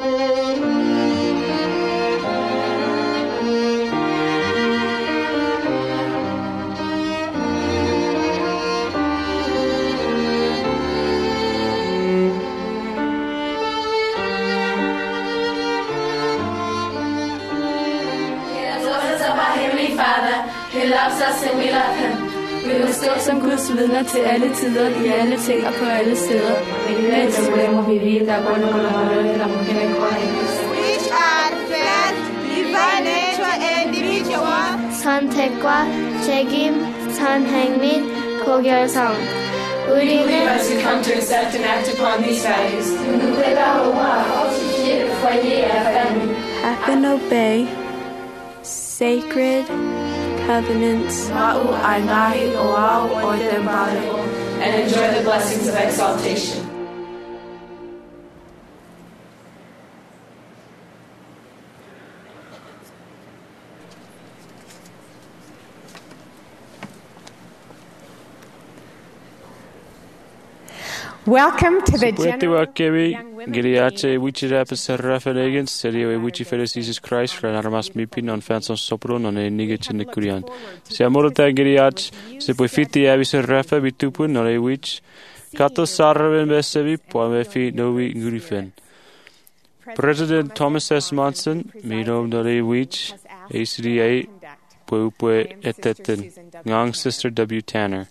He loves us and we love him. Vi må stå som Guds vidner til alle tider, i alle ting og på alle steder. Mens må vi vide, der går nogle der må kende which are felt divine nature individual. 선택과 책임, 선행 및 고결성. 우리는 as we come to accept and act upon these values. Nous préparons à fortifier le foyer et la famille. Have and obey sacred covenants and enjoy the blessings of exaltation. Welcome to the General Young Women's Giriate Wichirap Seraphanegan, Serio Wichiferes Jesus Christ, Ranarmas Mipin, on Fanson Sopron, on a Nigich in the Kurian. Siamorta Giriach, Sepoifiti Avis Rafa Bitupun, on a witch, Kato Saraven Besevi, Poemefi Novi Gurifen. President Thomas S. Monson, Midom Nore Witch, ACDA, Puepue Eteten, Young Sister W. Tanner.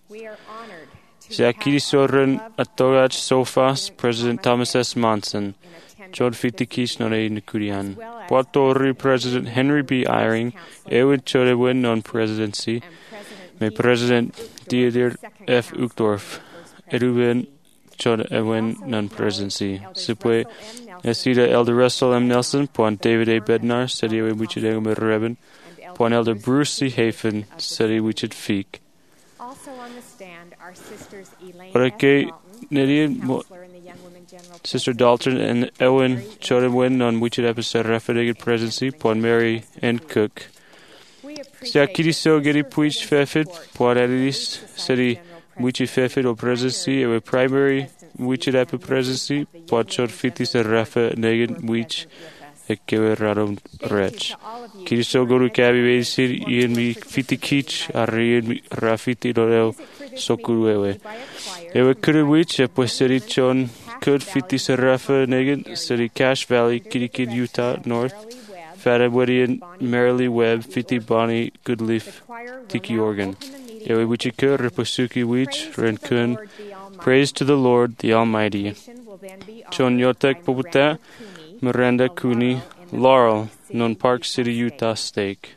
Zakiri Soren Atorach Sofas, President Thomas S. Monson, John Fitikish Nore Nikurian, Puerto President Henry B. Eyring, Ewan Chodewin non presidency, May President Theodore F. Uchtdorf, Edwin Chodewin non presidency, Sipwe Esida Elder Russell M. Nelson, Point David A. Bednar, City Wichidegum Reben, Point Elder Bruce C. Hafen, City Wichid Feek. Also on the stand are sisters Elaine Okay, Dalton, Nidian, counselor in the Young Women General Sister Dalton and Ewan Chodewin on Wichid episode Referated Presidency, Point Mary and Cook. Siakiri so geri puich fefit, Point Edis, City Wichid fefit or presidency, a primary Wichid epi presidency, Point Chod Fitis and Rafa Negan Wich. Ekewe Radom Rech. Kiriso Guru Kabi Vesir, Ian Mi Fiti Kich, Arian Rafiti Dorel Sokuruewe. Ewe Kuruwich, a Pueseri Chon, Kud Fiti Serafa Negan, City Cache Valley, Kirikid, Utah, North, Fatawedian, Merrily Webb, Fiti Bonnie, Goodleaf, Tiki Organ. Ewe Wichikur, Reposuki Wich, Renkun, Praise to the Lord, the Almighty. Chon Yotek Poputa, Miranda Cooney, Laurel, non Park City, Utah Steak.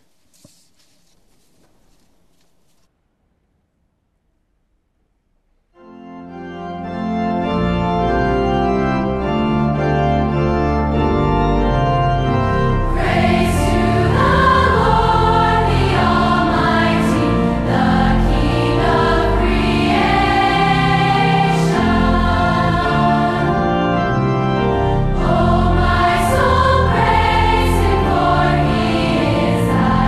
Oh, my soul, praise Him, for He is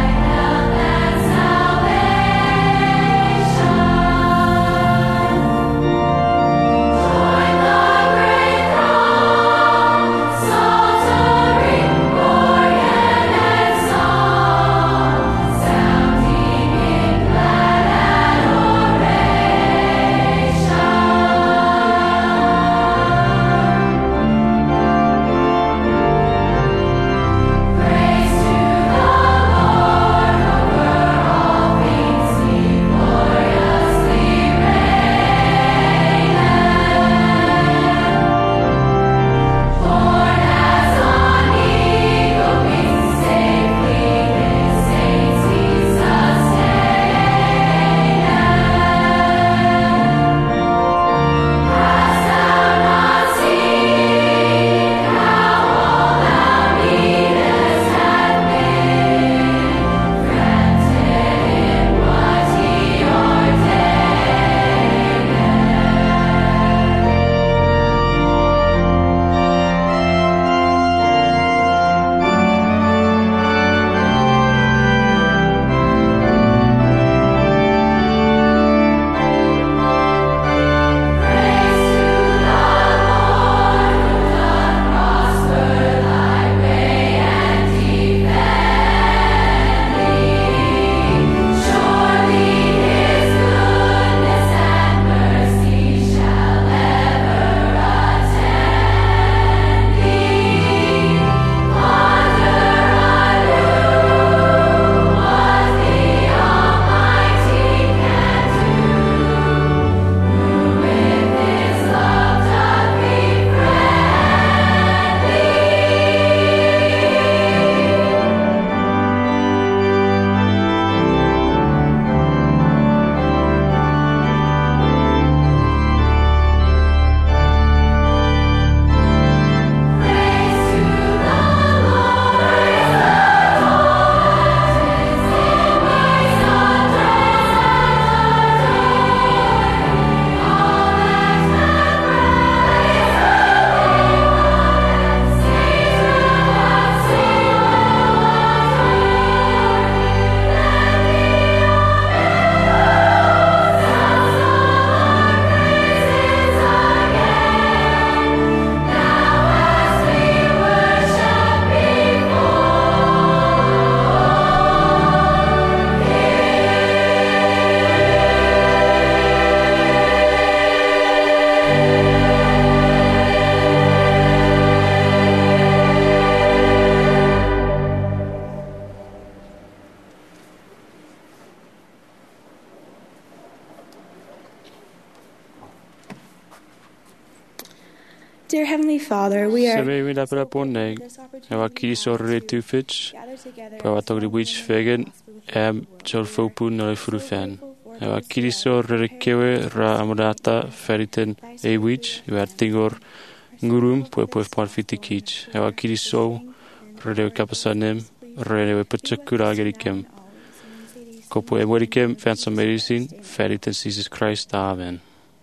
Dear Heavenly Father, we are Sebe we dapat poneg. Ewa kiri sorre tu fitch. Pawa togri wich fegen. Jol fopun no frufen. Ewa kiri sorre kewe ra amodata feriten e wich. Ewa tingor ngurum pue parfiti kich. Ewa kiri so rede kapasanem rede putchakura gerikem. Kopo emorikem fansom medicine feriten Jesus Christ. Amen.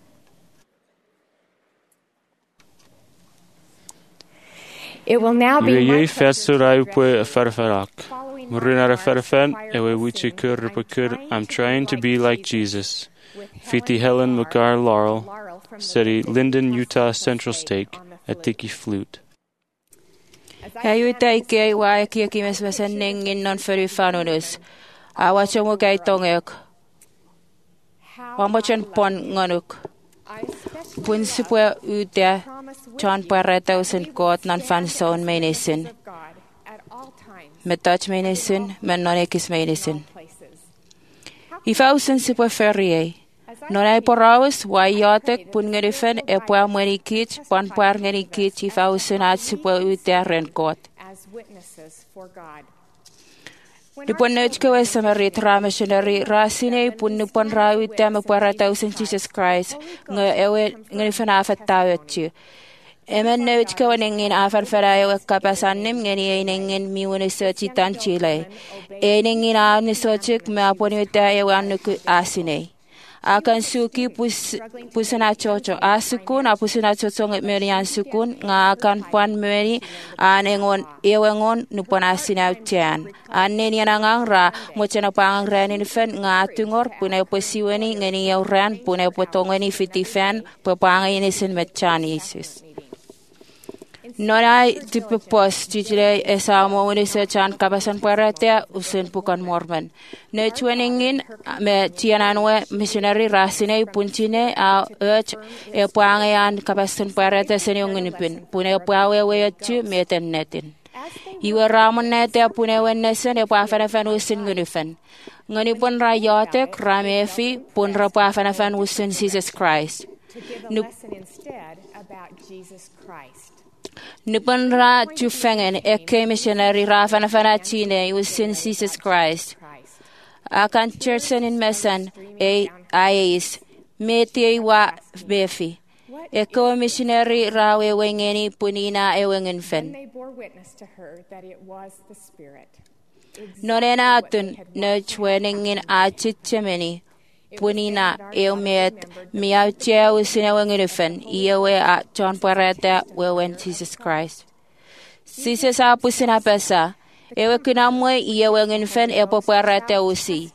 It will now be my Ie pleasure fetsurai to pue address farfarak. following Murinara our farfan choir ewe lessons. wichikur repakur. I'm trying to be like Jesus. With Fiti Helen McGar Laurel, from the City, Linden, Utah Hospital Central State Stake, on the at Tiki Flute. Hayuta ike wa kia kimes masenning in non feri fanunus. Awacho mo gay tongek. Wamochan pon ngonuk. Punsipwe utia John Parreta usen kot nan fanson menesin. Metach menesin, men nonekis menesin. Ifa usen sipwe ferie. Nonai porawis wayotek pun ngerifen e pwa mweni kich pon pwar ngeni kich ifa usen at sipwe utia ren kot. Nipon nechke we samarit ra missionary rasine pun nipon ra utia me pwarata usen Jesus Christ nge ewe ngerifen afat tawetchi. Emen nechke we nengin afan fera ewe kapasanim ngeni nengin miwene searchi tan chile. Nengin a nisochik me aponi utia ewe anuku asine. Akan suki pusana chocho asukun apusana chocho ngmeri ansukun nga akan puan meri anengon ewengon nupon asina utian aneni nangang ra mochana pangang ranin fen nga tungor punai posiweni ngeni yauran punai potongeni fitifan papanga inisin mechanisis Nonai tipe pos jijile esamo unisa chan kabasan paratea usen pukan mormon. Ne chueningin me tiananwe missionary rasine punchine a urge e puangayan kabasan parate senyonginipin. Pune puawe wechu meten netin. Iwe ramon netea pune wennesen e puafan usen gunifan. Ngunipun rayotek ramefi pun rapuafan usen Jesus Christ. Nipon ra chufengen eke missionary ra fanafana chine usin Jesus Christ. Akan churchen in mesan e ais meti wa befi. Eko missionary ra we wengeni punina e wengen fen. Norena atun no chweningin a chichemeni. Punina eumet miau cheu sinewengenifen iewe a John Parreta wewen Jesus Christ. Jesus a pusina pesa ewe kunamwe iewengenifen epo Parreta usi.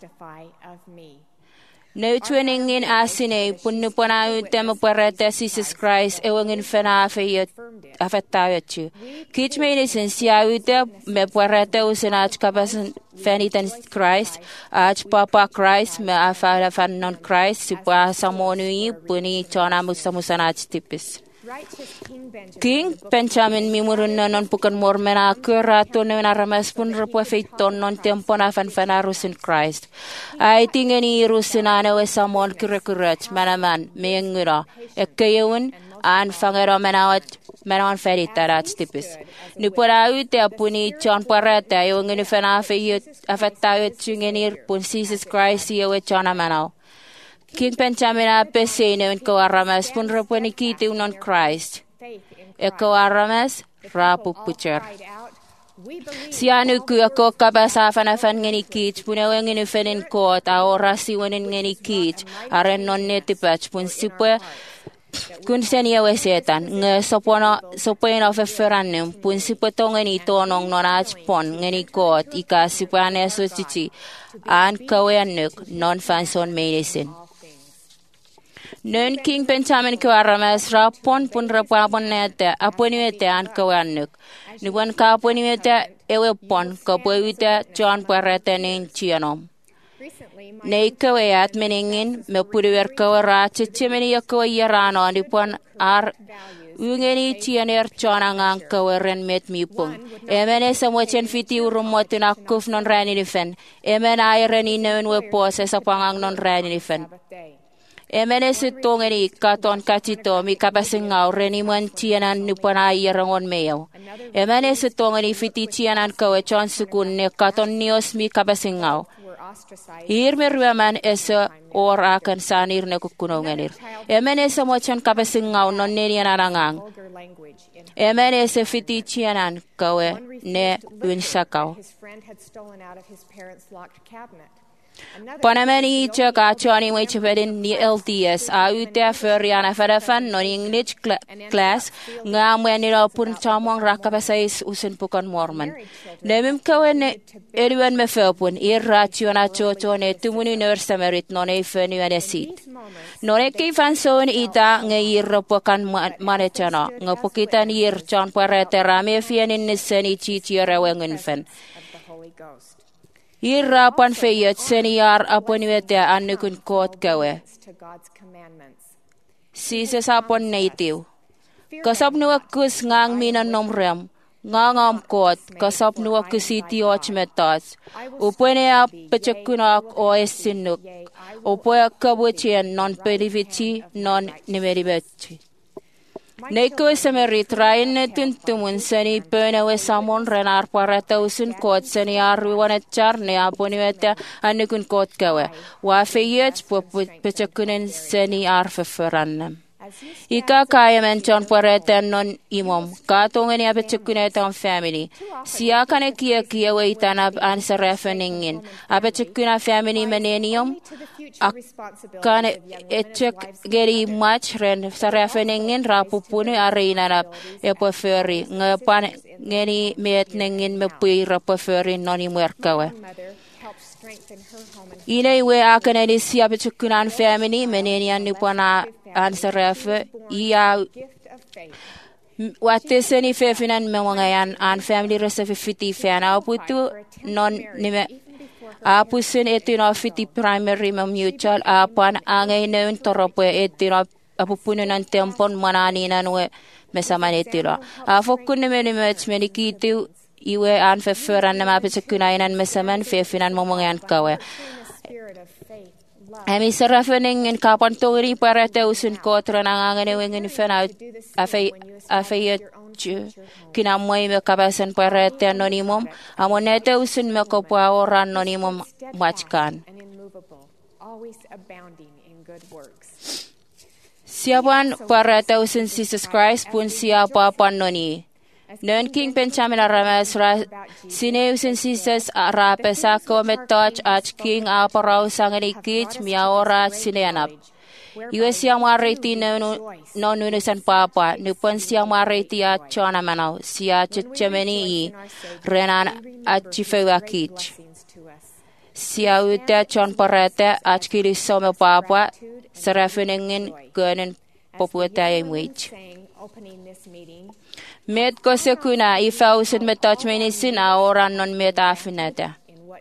No tweningin asine punupona utem Parreta Jesus Christ ewengenifen afetayochu. Kich medicine sia ute me Parreta usinach kabasan Fenitan Christ, Arch Papa Christ, me afala fan non Christ, sipa samonui puni chona musamusanach tipis. King Benjamin mimurun non pukan mormena kurato ne naramas pun repuefeiton non tempo na fanfanarus in Christ. I think any rusinane we samon kurekurat manaman mengura ekayun an fangero menawat menawan feritarat tipis. Nipura ute apuni John Parreta yung nifana afetayot chungenir pun Jesus Christ yewe chona manaw. King Benjamin apese ne ko aramas pun rapuni kiti unon Christ. Eko aramas rapu pucher. Sianu ku ako kabasa fanafan ngeni kich pun ewe ngeni fenin kot a orasi wenin ngeni kich aren non netipach pun sipwe kun senia wesetan nge sopona feferanum pun sipetong ngeni tonong nonach pon ngeni kot ika sipane sochichi an kawenuk non fanson medicine non King Benjamin ko aramas rapon pun rapon nete aponiete an kawenuk nibon ka aponiete ewe pon ka poite John Parreta nin chianom Nei kawayat meningin me puriwer kawara chichimeni yakawayarano nipon ar ungeni chianer chonangang kawaren met mipung. Emene samwachen fiti urumotin akuf non rani nifen. Emen ayren inewen wepos sa pangang non rani nifen. Emene se tongeni katon katito mi kapasingau reni man tianan nupana yerangon meo. Emene se tongeni fiti tianan kawe chon sukun ne katon nios mi kapasingau. Hirme ruaman esa or akan sanir ne kukunongenir. Emene se mochan kapasingau non nenian arangang. Emene se fiti tianan kawe ne unsakau. Panamani chaka chani mo chapedin ni LTS ute feriana fadafan non English class nga mwenira pun chamong rakapasais usun pukan mormon. Nemim kawen eriwan me felpun irraciona chocho ne tumuni nursemerit non e fenu anesit. Non e kifan son ita nga irro pukan manechana nga pukitan ir chan parete rame fianin niseni chichi rewengun fen. Irra pan feyet senior aponiwete annukun koot kawe. Sises apon native. Kasap nuwakus ngang minan nomrem. Ngangam koot kasap nuwakus iti ochmetas. Upwene ap pechakunak o esinuk. Upwene kabuchien non perivici non nimeribechi. Neko semerit rain tuntumun seni pönewe samon renar parata usun kot seni arwiwanet char ne aponiwete annukun kot kawe. Wa feyet pechakunen seni arfeferannem. Ika kaya menchon parete non imom. Katongeni apechakunetan family. Siya kane kia weitanab ansarefeningin. Apechakuna family menenium. Kane echek geri match ren sarefeningin rapupunu arinanap epoferi. Ngapan ngeni metningin mepui rapoferi noni muerkawe. Inewe akaneni siya pechakunan family menenian nupana answerefe ia wateseni fefinan mewangayan an family resefi fiti fana aputu non nime apusen etino fiti primary mutual apan angay neun torope etino apupunan tempon manani nanwe mesaman etino afokun nime medikitu iwe an feferan nama pechakunainan mesaman fefinan mewangayan kawe. Emi serafening in kapan tori parete usun kotra nangangan wengin fena afayet kinamoi me kabasan parete anonymum amonete usun me kopwa ora anonymum machkan. Siapan parete usun Jesus Christ pun siapa panoni. Non king penchamin aramas sine usin sises arapesa kometach ach king aparau sanganikich miaora sineanap. Iwe siang mariti non unusan papa nupon siang mariti at chona manau siya chemeni I renan achifewakich. Siya ute chon parete ach kirisome papa serafenengin gunen popueta imwich. Met kosekuna ifa usun metach menisin aoran non metafinete.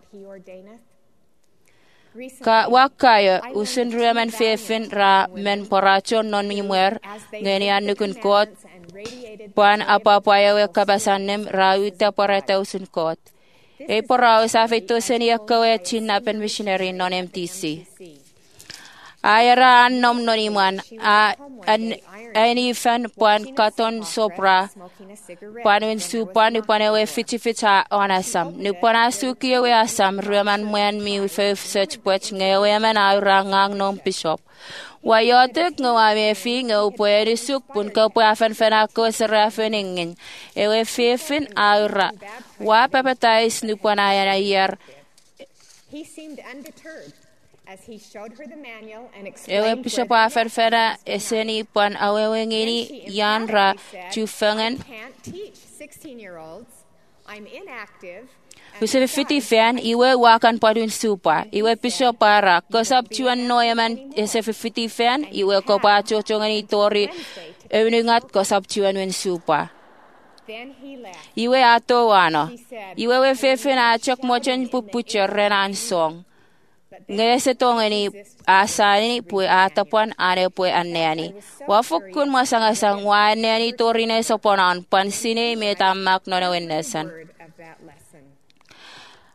Ka wakaya usun ruaman fefin ra men porachon non mimuer ngeni annukun kot pan apa-apayawe kabasanem ra uta parata usun kot. E porao sa feito seni akawe chinapen missionary non MTC. Ayara nom noniman ani fan pan katon sopra panwin supan upanewe ficha onasam nupana sukiwe asam ruaman mwen mi fe search poch ngewe man arangang nom bishop wayotek ngawame fi ngawpwede suk pun kapwafan fanako serafeningin ewe fefin aura wa papatais nupana yer. He seemed undeterred. As he showed her the manual and Ewe explained pisha pa ferfera eseni pan awewengeni yanra chufangen. can't teach 16-year-olds. I'm inactive. Usele fiti fan iwe wakan padun supa iwe pisha para kasap chuan noyaman ese fiti fan iwe ko pa chochongani tori evingat kasap chuan wen supa. Then he laughed. Iwe ato wano iwe we fefena chok mochen pupucher renan song. Ngese tongeni asani pue atapan ane pue anneani. Wafukun masangasang wa anneani torine soponan pansine metamak nonawennesan.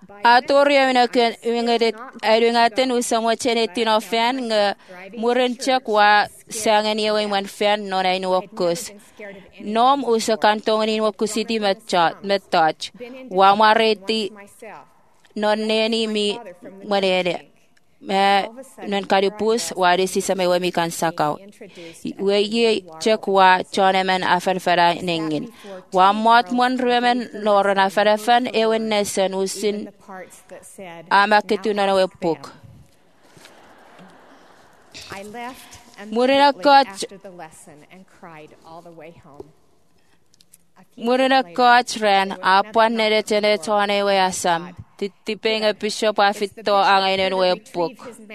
Atoria wingaten usamo chenetin ofen nga murenchak wa sangan yewe man fen non ay nuwakus. Nom usa kantong ni wakusiti metach. Wa mareti non neni mi manene. Non karipus wari si sa may wami kan sakaw. Weye chek wa chonemen afanfara nengin. Wa mot mon remen loran afarafan ewen nesen usin amaketunan wepuk. I left Murina immediately coach after the lesson and cried all the way home. Murina coach ren apuan nere tene tone we asam. Titipeng a bishop afito ang inen wepuk.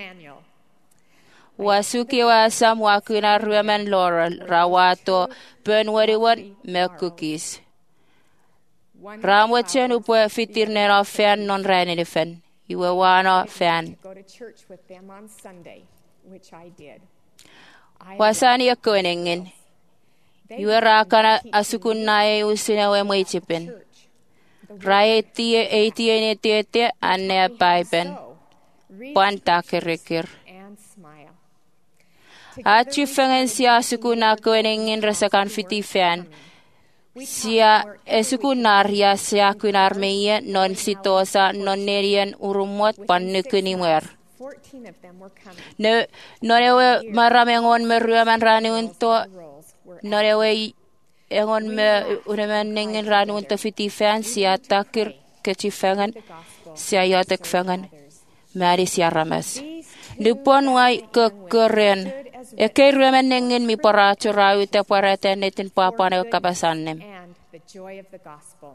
Wasuki wa asam wakuna remen laurel rawato benwariwan milk cookies. Ramwachen upwe fitir nero fan non rani fan. Iwe wana fan. Go to church with them on Sunday, which I did. Wasani akonengin. Iwe rakana asukun nae usina we mwichipin. Rai etie ne tete ane paipen. Pantakirikir. And smile. Achu fengen sia asukun akonengin rasakan fiti fan. Sia esukunaria sia kunarmeye non sitosa non nerian urumot panukunimer. 14 of them were coming. No ewe maramengon meruaman rani unto no ewe engon me uneman nengin rani unto fiti fan sia takir kechifengan sia yatek fengan mari sia rames. Nupon wai kekeren eke ruaman nengin mi para churau te parate netin papane kapasanem. And the joy of the gospel.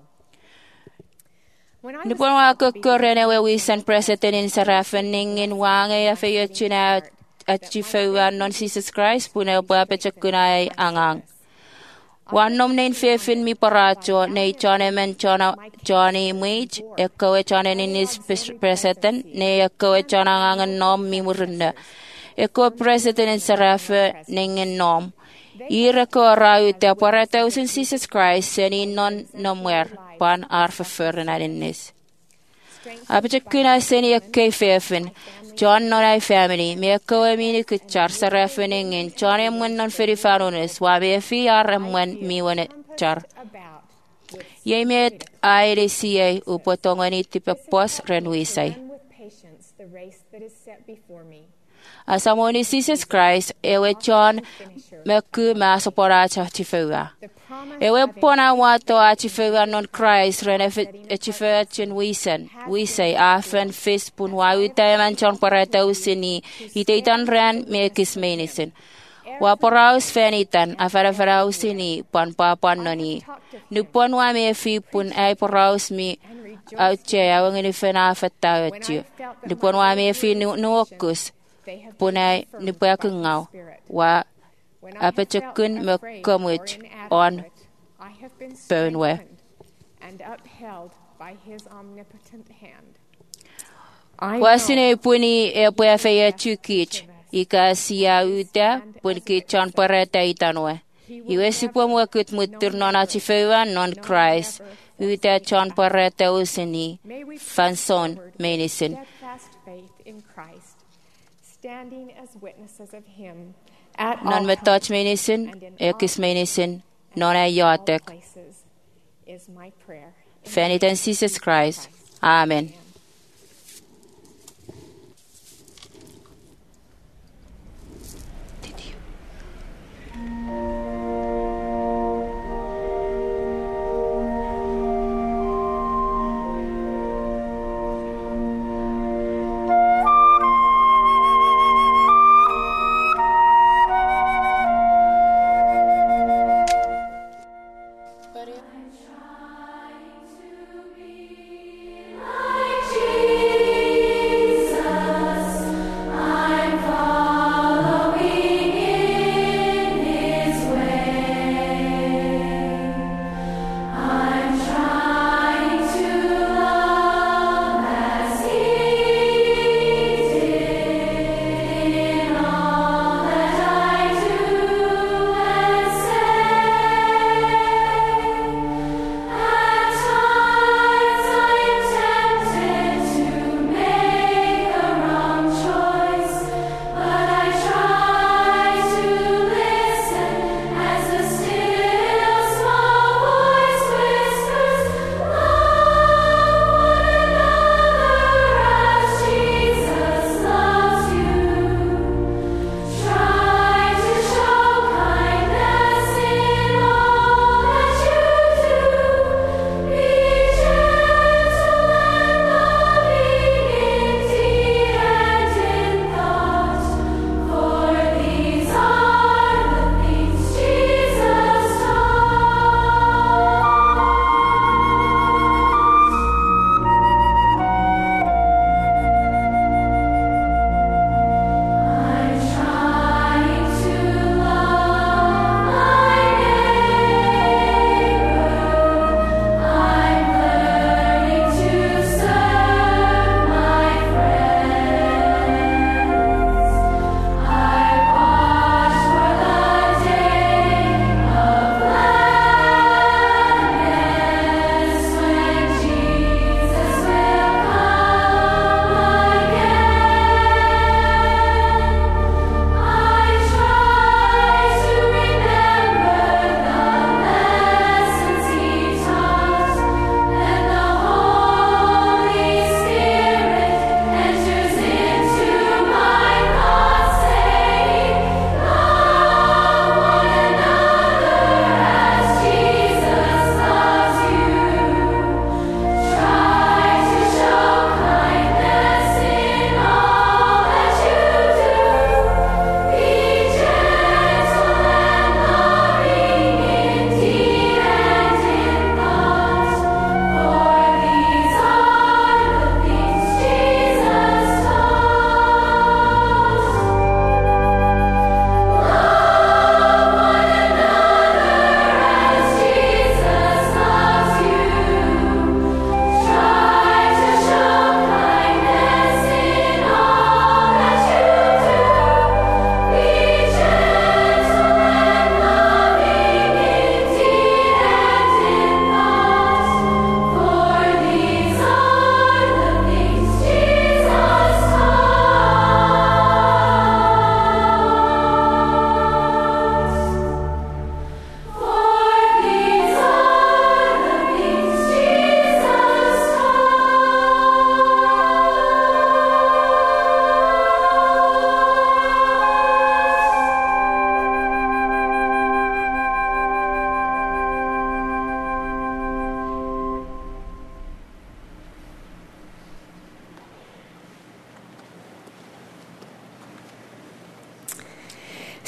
Nupon wa kekeren ewe wisan presetenin sarafen nengin wange afeyo chuna achifewa non Jesus Christ puna bapa chakunai angang. Wanom nen fefin mi paracho ne chonemen chona Johnny Mwich ekowe chonenin is preseten ne ekowe chonangangan nom mi murunda. Eko presetenin sarafe nengin nom. Ira ko rau te parate usin Jesus Christ seni non nomwer pan arfeferen arinnis. Apachakuna seni ekkei fefin. John non ai family me ekowe mini kuchar sarafe nengin chone mwen non ferifaronis wa me fi armwen mi wane char. Yemet aire siye upotongani tipepos renwisay. Asamoni Jesus Christ ewe John meku masopora chifewa. Ewe pona wato achifewa non Christ renefe achifewa chen wisen afen fist pun wawita man chon parata usini hitaitan ren mekis menisen. Waporaus fenitan afara usini pan papan noni. Nupon wa me fi pun ay poraus mi auche awangini fena afetawechu. Nupon wa me fi nuokus punay nupakungau wa apachakun mekamwich on bonwe. And upheld by his omnipotent hand. Wasine puni e puafeya chukich ika siya uta pun kichon parata itanwe. Iwe sipo mwakut mutur non achifewa non Christ uta chon parata usini fanson menisin. Steadfast faith in Christ, standing as witnesses of him at Non all metach times menisin and in ekis all menisin non ayotek. places is my prayer. Fenitan Jesus Christ. Amen. Like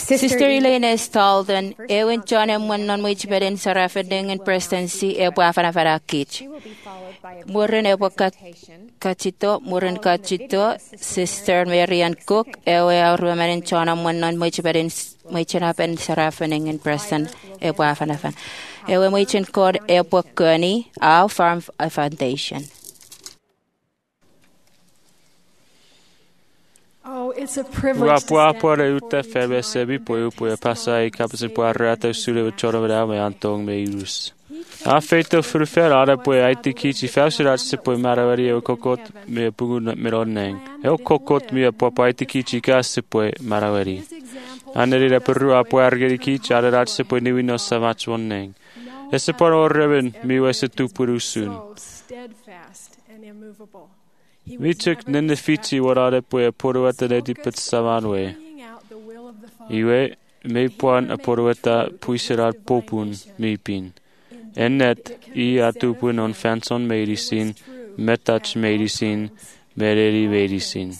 Sister Elena Stalden, Ewan John and one non which bed in Sarafading and Presidency, Ebuafana Farakich. Murin Kachito, Murin Kachito, Sister Marian Cook, Ewa Roman and John and one non which bed in Michanap and Sarafading and Preston, Ebuafanafan. Ewa Michan called Ebuak Gurney, our farm foundation. Oh, it's a privilege to stand before you and pasa I kapsen po arrata sule with chora with me antong me use. A feito for fair ada po I tiki fausira se po maravari o kokot me pugu meroneng. El kokot me papa I tiki gas se po maravari. Aneri la peru a po argeri ki chara se po niwi no savach woneng. Ese por orreven mi wese tu puru soon. steadfast and immovable. Vi took nende fiti warade po e poruata de dipet savanwe. Iwe me puan a poruata puiserat popun mipin. Ennet I atupun on fanson medicine, metach medicine, mereri medicine.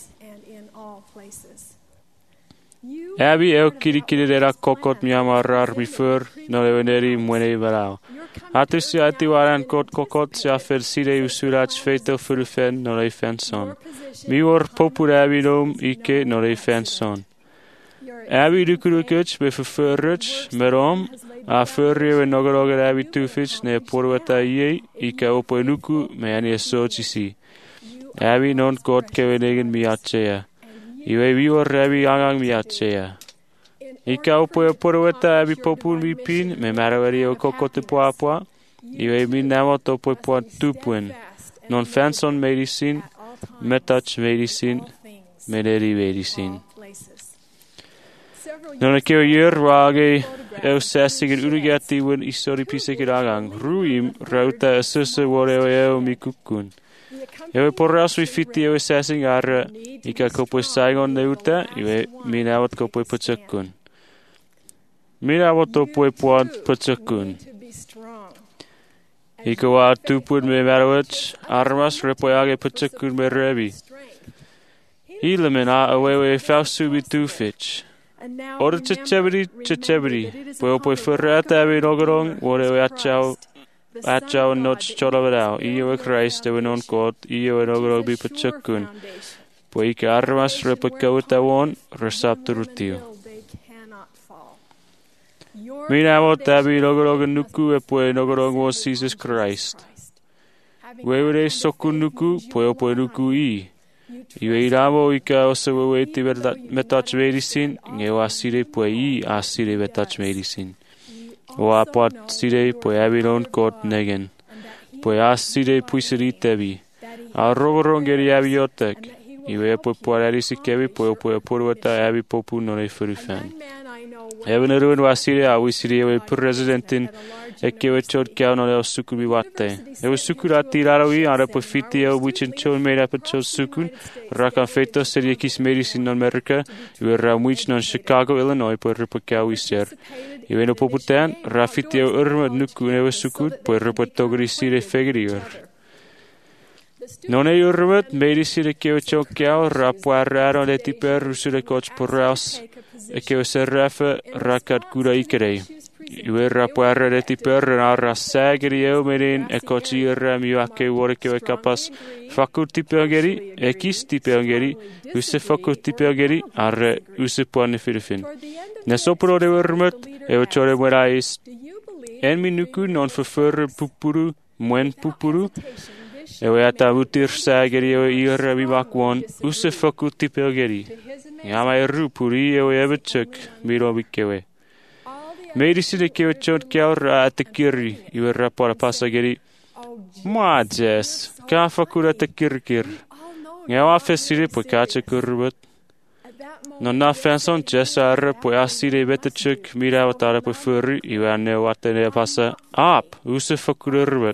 Abi eu kirikirera kokot miamarar bifur no leveneri mwene varao. Atusi ati waran kot kokot se afer sire usurach feito furufen no le fanson. Mior popur abi nom ike no le fanson. Abi rukurukuch befurruch merom a furrie we nogoroger abi tufich ne porwata ie ike opoenuku me ani sochisi. Abi non kot kevenegen miachea. Iwe vior abi angang miachea. Ika opoe porwata abi popun mipin me maravari o kokote poapua. Iwe mi namo topoe poa tupuen. Non fanson medicine, metach medicine, mederi medicine. Non a keo year wage eu sessig en urigati wen isori pisek agang. Ruim rauta asusse wore eu mikukun. Eu porras we fiti eu sessing arra ika kopoe saigon neuta iwe minawat kopoe putsakun. Minawat topoe poa putsakun. Ika wa tupun me marawach armas repoage putsakun me rebi. Hilemen a awewe fausu bi tufich. Ora chechebri, po ferrata abi nogorong, wore achao not choraverao, io e Christ e non god, io e nogorong bi pachakun. Po ika armas repakauta won, resapturutiu. Minamo tabi nogorong nuku e po nogorong was Jesus Christ. Wewere soku nuku, po nuku I. Iwe iramo ika osewe ti metach medicine, ngewa sire po I a sire metach medicine. O apat sire po abiron kot negen. Po a sire puiseri tebi. A rogorongeri abiotek. Iwe po poarisi kebi po porwata abi popu non e furufan. Even ruin wa sire a wisiri ewe presidentin e kewe chod kia no leo sukubi wate. Ewe sukurati rarawi ara po fiti ewe wichin chon made up chod sukun. Raka feto seri ekis medicine non America. Iwe ramwich non Chicago, Illinois po rupa kia wiser. Iwe no poputan, rafiti ewe urma nuku ewe sukut po rupa togri sire fegri ur. Non e urmat medicine kewe chon kia rapwa raro le tiper rusure coach por raus. E kewe serrafa rakat kura ikerei. Iwe rapuarra de tiper narra sageri eu merin e kochi irra miwake wore kewe kapas fakur tipeongeri e kis tipeongeri use fakur tipeongeri arre use puane firifin. Nesopro de urmut e ochore murais en minuku non verfurre pupuru muen pupuru e ata utir sageri e irra miwakwon use fakur tipeongeri. Yama e rupuri e ebechuk miro bikewe. Medicine kewe chod kia ora atakiri iwe rapora pasageri. Majes, ka fakura takirkir. Ngawa fesire po kache kurubut. Non na fanson jessa arre po asire betachuk mira watara po furi iwe ane watane pasa ap use fakura rubut.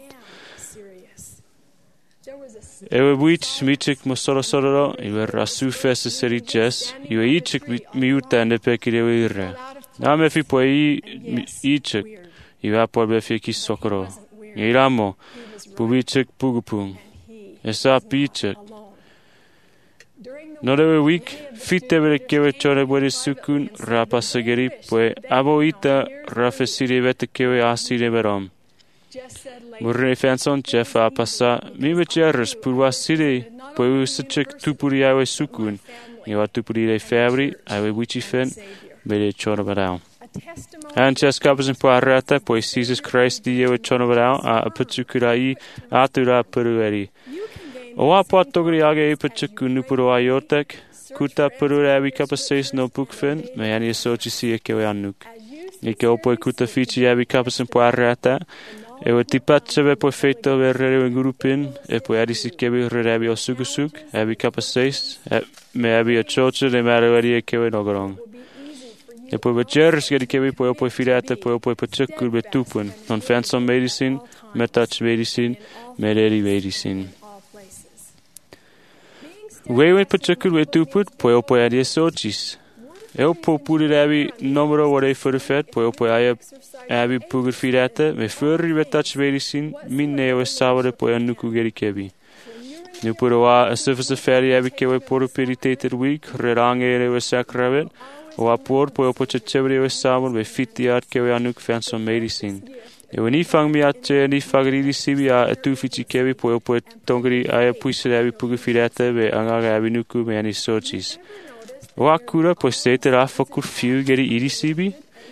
Ewe wich michik mosorosoro iwe rasu fese seri jes iwe ichik miuta ane pekire iwe irre. Na me fi po ichik iwe po befi ki sokoro. Iramo pubichik pugupung. Esa pichik. Norewe week, fite vere kewe chore bore sukun, rapa sageri, poe aboita rafesiri vete kewe asire verom. Murre fanson Jeff apasa, mi vecheres purwa sire, poe usachek tupuri awe sukun, ngewa tupuri de fabri, awe wichifen, bere chore varao. And just covers in Poirata, pois Jesus Christ di ewe chore varao, a apuchukurai, atura perueri. Oa patogri age e pachuku nupuro ayotek, kuta perura awi kapases no bukfen, me ani sochi si e kewe anuk. Ike opoi kuta fichi awi kapas in Poirata, e o tipatse po feito verre grupin, e po adisi kewe reabi o sugusuk, awi kapases, me awi o choche de marawari e kewe nogorong. E po večeras gedi kewe po opoi firata po opoi pachuku betupun, non fansom medicine, metach medicine, mederi medicine. Wewe pachuku betuput, po opoi adia sochis. Eu po puri avi numero ware for fet, po opoi aya avi pugur firata, me furri betach medicine, min neo savare po anuku gedi kebi. Nu puro a surface affair avi kewe poro peritated week, rerange ewe sakravet, o a por po opoi chevre ewe savor, me fiti at kewe anuk fansom medicine. Eu ni fang mi atche ni fagri sibi a tu fichi kewe po opoi tongri aya puisere avi pugur firata, be angaga avi nuku me ani sochis. O akura po sete rafa kur fiu geri iri sibi.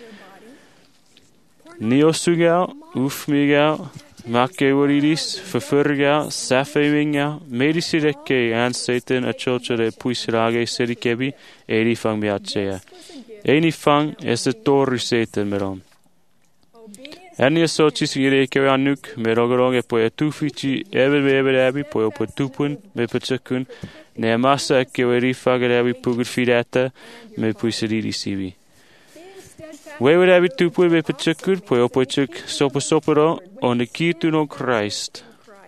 Nio sugao, uf migao, make woriris, verfurgao, safewingao, medisi rekke an seten a chochore puisrage seri kebi, eri fang miachea. Eni fang es de torri seten merom. Eni sochis gire kewe anuk, merogorong e po e tufici, ever abi, po po tupun, me pachakun, ne massa kewe rifagere abi pugur firata, me puiseri sibi. Wewe abi tupun me pachakur, po po chuk sopero, on the key to know Christ.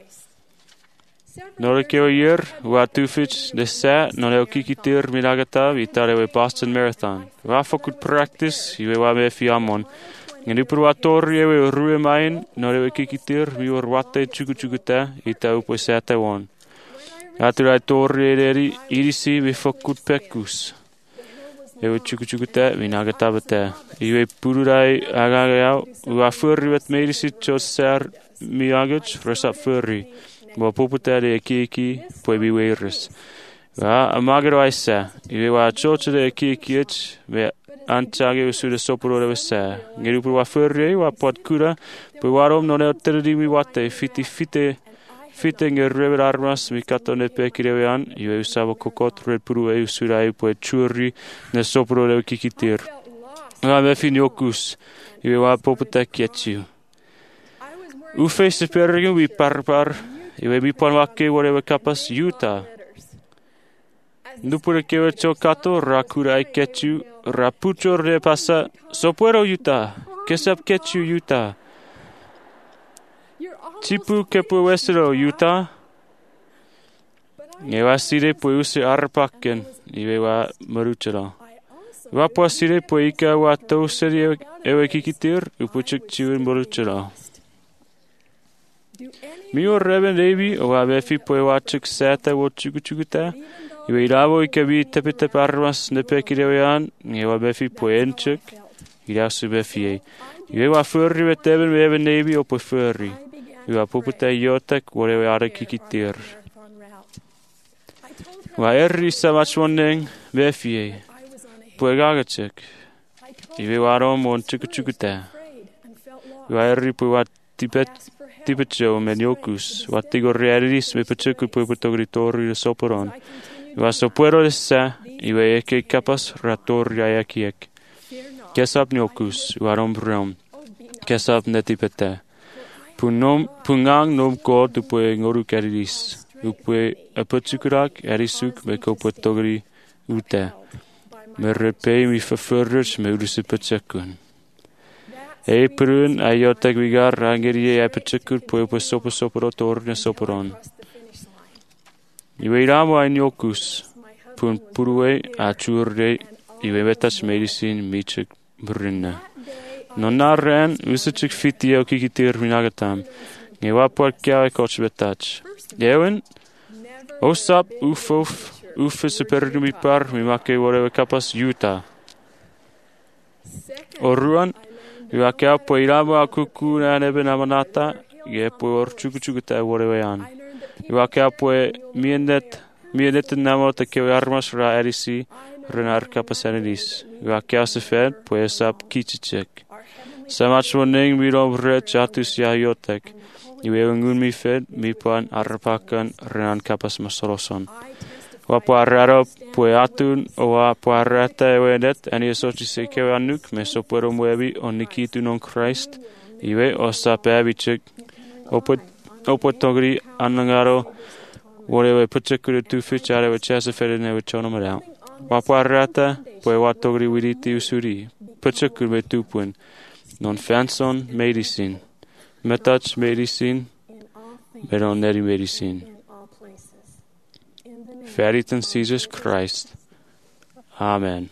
Nora kewe year, wa tufich, de sa, non eo kikitir minagata, vitare we Boston Marathon. Wafa could practice, you wa me fiamon. Ngani purwa torri ewe rue main, nore we kikitir, vi or wate chukuchukuta, ita upo sata won. Aturai torri eri irisi vi fokut pekus. Ewe chukuchukuta, vi nagatabata. Iwe pururai agagao, ua furri vet medisi chosar miagach, resap furri. Wa poputare ekiki, poi bi weiris. Wa amagero aisa, iwe wa chochare ekiki ech, ve anchage usude soporo de sa. Ngeru purwa furri, wa pot kura, poi warom non e terdi mi wate, fite ngerrever armas, mi kato ne pekirevean, iwe usavo kokot, red puru e usurai, poi churri, ne soporo de kikitir. Wa me finiokus, iwe wa popute kietju. Ufe se perrigen vi parpar, iwe mi panwake whatever kapas Utah. Nupure kewe chokato rakura ketchu rapucho re pasa sopuero Utah. Kesap ketchu Utah. Chipu kepu westero Utah. Ngewa sire po use arpaken iwe wa maruchero. Wa po sire po ika wa to seri ewe kikitir upuchuk chiwen maruchero. Mio reben devi o avefi po wachuk sata wo chukuchukuta. Iwe iravo ikabi tepete parmas ne pekirevean, ngewa befi po enchuk, irasu befi. Iwe wa furri veteben webe nevi o po furri. Iwe wa poputa iotek whatewe are kikitir. Wa erri samachwoneng befi. Po egagachuk. Iwe wa rom on chukuchukuta. Wa erri po wa tipetjo meniokus. Wa tigo rearis me pachuku po potogritori soporon. Iwa sopuero de sa, iwe eke kapas rator yayakiek. Kesap niokus, warom brom. Kesap netipete. Pungang nom god upue ngoru kariris. Upue apatsukurak erisuk me kopo togri ute. Me repei mi verfurrers me uruse patsakun. E prun ayotek vigar rangerie apatsukur po soporo torne soporon. Iwe iramo ai niokus, pun purue a churde, iwe vetas medicine michuk brunna. Non narren, usachuk fiti au kikitir minagatam, nge wapor kia e koch vetach. Ewen, osap ufof, Ufe se perdu mi par, mi make whatever kapas Utah. O ruan, mi wake apo irama akuku na nebe na manata, ge po or chuku ta whatever an. Mi wake apo miendet namo te keo armas ra erisi, renar kapasanidis. Mi wake ase fed, po esap kichichek. Samach warning mi rom re chatus ya yotek. Iwe ngun mi fed, mi pan arpakan renan kapas masoroson. Wapo arraro pue atun o wapo arrata ewedet ani esochi se kewe anuk me sopero muebi on nikitu non Christ iwe o sapebi chik opo togri anangaro worewe puchekuru tu fichare we chasa fedene we chono marao. Wapo arrata pue watogri wiriti usuri puchekuru me tupuen non fanson medicine metach medicine beron neri medicine. Färdigt in Jesus Christ. Amen.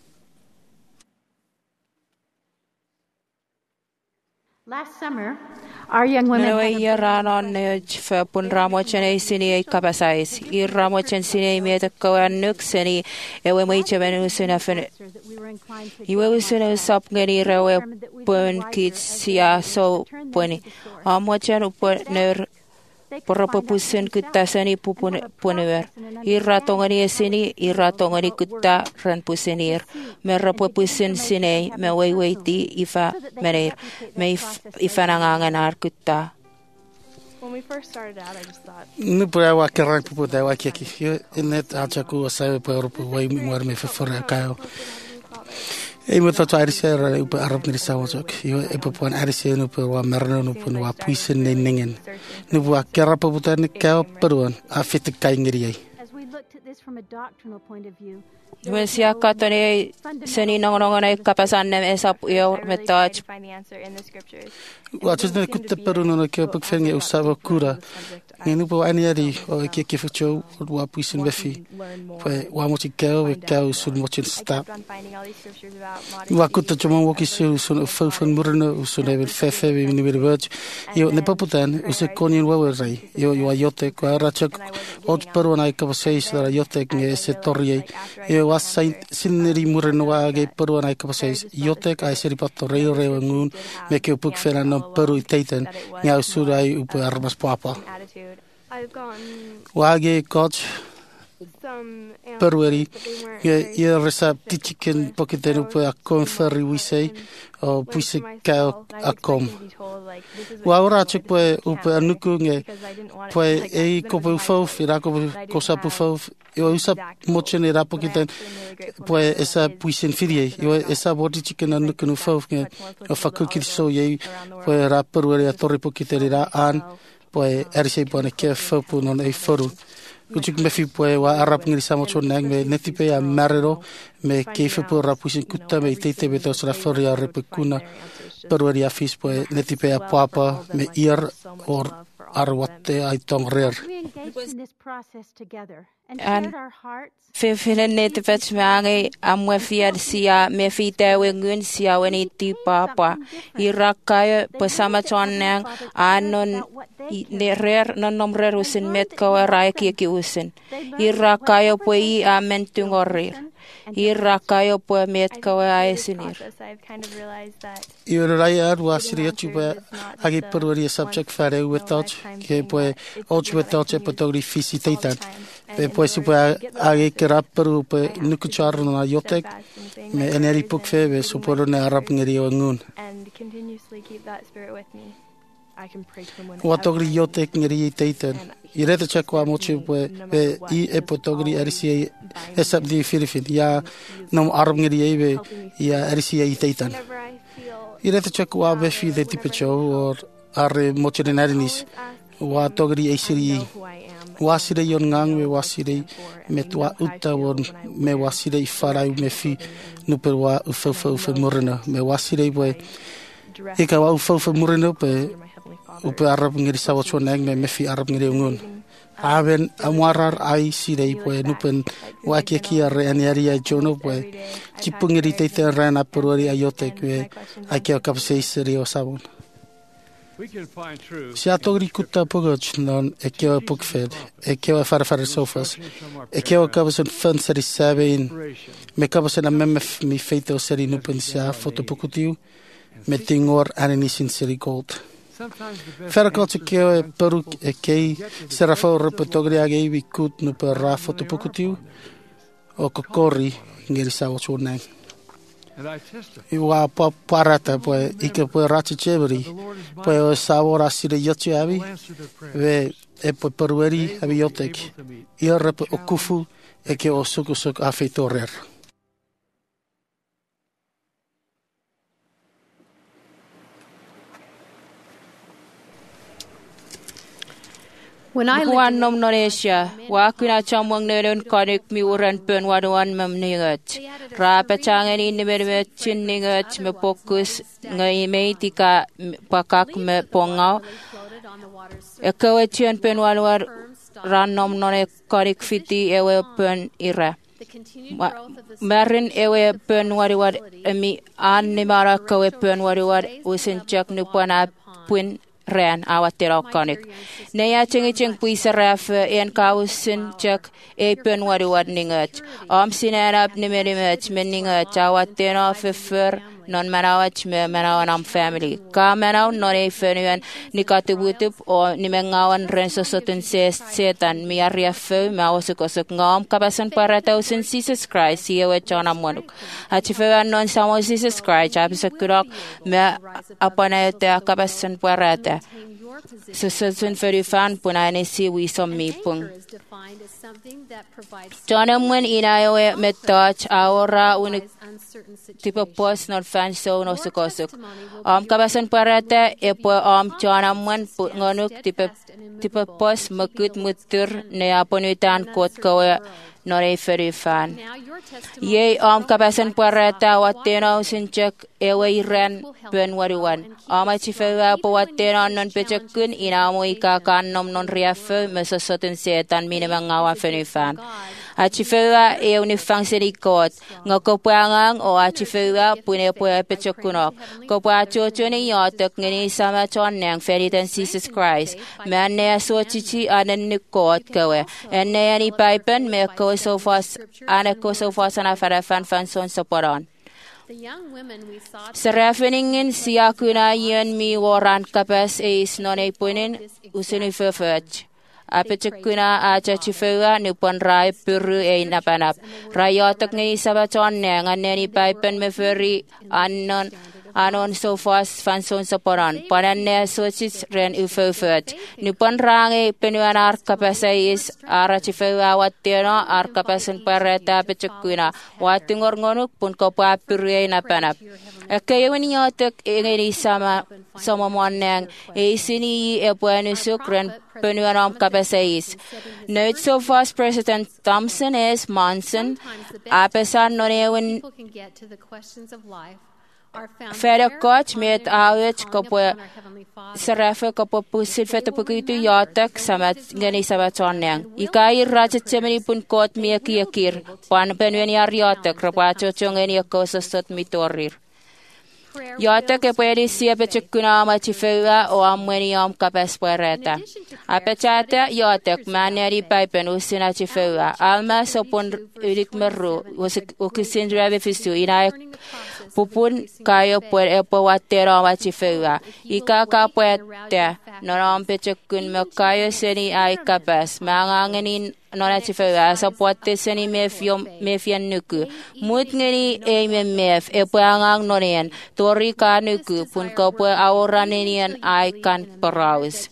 Last summer, our young women Nawe yarana ne fa pun ramo chene sini kapasais. I ramo chen sini me ta kawanuk sini ewe mai chebenu sina fen. Iwe usuna sap ngani rawe pun kitsia so puni. Amo chen upon ner Porapa pusen kita seni punewer. Ira tongani sini, ira tongani kita ran pusenir. Merapa pusen sini, me wei ifa meneir. Me ifa nanganganar kita. When we first started out, I just thought. No pura wa kerang pupu da wa kiki. Yo inet aja ku sa pa rupu wai muar me fefora kayo. E mo tatu arisia ra upa arab ni sa wajok. Yo e pupuan arisia no pu wa merno no pu wa puisen ningen. No wa kerap pupu ta ni kayo peruan a fit kai ngiri ai. As we looked at this from a doctrinal point of view, Mesia katone seni nongonai kapasan nem esap yo metach. Wa tsu kutta peruno no ke puk fenge usava kura. Ni no po aniari o ke fucho wa puisen befi. Wa mo ti keo sul mo ti sta. Wa kutta choma wo ki sun fofon murno sun level fefe we ni verge. Yo ne paputan use konin wa rai. Yo yote ko rachak ot peruna ka seis da yote nge se torrie. Yo was sineri murno wa ge peruna ka seis. Yote ka seri patto reo ngun me ke puk fera no peru taiten nya surai up armas papa. Wage coach Perueri ye resa tichiken poketenu po a conferi we say o puise ka akom wa ora chek po up anuku nge po e ko po fo fira ko cosa po fo yo usa mochene ra poketen po esa puisen firie yo esa body chicken anuku no fo nge o fakukir so ye po ra Perueri a torre poketera an po erse po ne ke fo po non e foru Ujuk me fi poe wa arap ngiri samo chonang me netipe a marero me keife po rapusin kutta me teite beto sra foria repekuna Perueri a fis poe netipe a papa me ir or arwate ai tong rer. And fifine nete fetch me ange amwe fiad sia me fite wengun sia weni ti papa irakaya pasama chonang anon ne rer non nomrer usin met kawa rai ki usin irakaya poi amen tungorir irakaya poi met kawa aisinir. Yo rai ad wasiri chuba agi Perueri subject fare without ke poi och without e potogri fisitaitan pe poi si poi agi kerap peru pe nukuchar na yotek me eneri pukfe be suporo na arap ngeri ngun Watogri yotek ngeri taitan irete chakwa mochi poi be I e potogri arisia esap di Filipin ya nom arap ngeri be ya arisia taitan irete chakwa be fi de tipecho or are mochi narinis watogri esiri wasire yon ngang me wasire metwa utta won me wasire farai me fi nuper wa ufa morena me wasire boy eka wa ufa morena pe upe arab ngiri sawo chonang me fi arab ngiri ngun aben amwarar ai sire boy nupen wa kia re aniaria jono boy chipungiri tete rana Perueri ayote ke akia kapse serio sabon. Si atori kuta pogoch non e keo pokfed, e keo farfar sofas, e keo kabas en fun seri sabin, me kabas en amemef mi feito seri nupen sia fotopokutiu, me tingor anenisin seri gold. Verder kot se keo e peruk e kei serafo repetogri agei vi kut nupen ra fotopokutiu, o kokori ngeri sawo chunang. Iwa parata pues ike pues rachi cheveri pues sabor así de yochi abi ve e pues perueri abi yotek i rep okufu e ke osuku suk afetorer. Kuan nom Noresia, wakuna chamwang neren konik mi uran pen waduan memningat. Rapa changen ini bermet chinningat me pokus ngai me tika pakak me pongau. Ekawe chien pen waduar ran nom nore konik fiti ewe pen ira. Marin ewe pen waduar emi an nimara kawe pen waduar usin chak nupana pun ren awatero konik. Neya ching puisa raf en kausin chak e pen waduad ningat. Sinarap nimerimet meningat awatero fefer non manawach me manawanam family. Ka manaw non e fenuan nikatubutup o nimengawan renso sotun setan miaria fe mawasukosuk ngam kabasan paratau sin Jesus Christ yewe chana monuk. Achifewan non samo Jesus Christ apisakurok me apanayate kabasan parata. Susun ferifan punane si wisom mi pung. Jonamwen inayowe metach ahora unik tipo pos non fan so no sukosuk. Kabasan parata epo jonamwen ngonuk tipo pos makut mutur ne aponutan kot kawe nore ferifan. Ye kabasan parata wateno sinchak ewe iran pen waruan. Chifewa po wateno non pechakun inamo ikakan nom non riafe mesosotin setan minimangawa ferifan. Achifewa e unifang serikot ngakopangang o achifewa pune pechakunok. Kopa chochoni yotok ngini sama choneng feritan Jesus Christ. Mane so chichi anen nikot kawe. Ene ani paipen me ko sofas aneko sofas ana farafan fanson soporon. Serafeningin siakuna yen mi waran kapas eis nonei punin usunifefech. Apechakuna achachifewa nupon rai puru e napanap. Rayotok ni sabachon neng aneni paipen me feri anon sofas fanson soporon. Panane sochis ren ufefech. Nupon rangi penuan arkapasais arachifewa wateno arkapasan pareta apechakuna. Watungor ngonuk pun kopa puru e napanap. Kayawan yotok ingeni sama moneng e isini e buenusuk ren penuan kapasais. Note so fast President Thompson S. Monson apesan nonewen Fera coach met awech kopwe serafe kopo pusit feta pukitu yotak samat ngani sabachoneng. Ikai raja chemeni pun kot miakir pan penuan yar yotak rapacho chongeni akososot mitorir. Yotak e puede si apechakuna machifewa o amweni kapas puereta. Apechata yotak maneri paipen usina chifewa. Alma sopon udik meru ukisin drave fisu inay pupun kayo puede epo watero machifewa. Ika ka puete nonom pechakun me kayo seni ay kapas. Manganganin nona chifewa sa puate seni mefian nuku. Mut ngani e mef e puangang nonen. Tori ka nuku pun ko pue aoraninian ay kan paraus.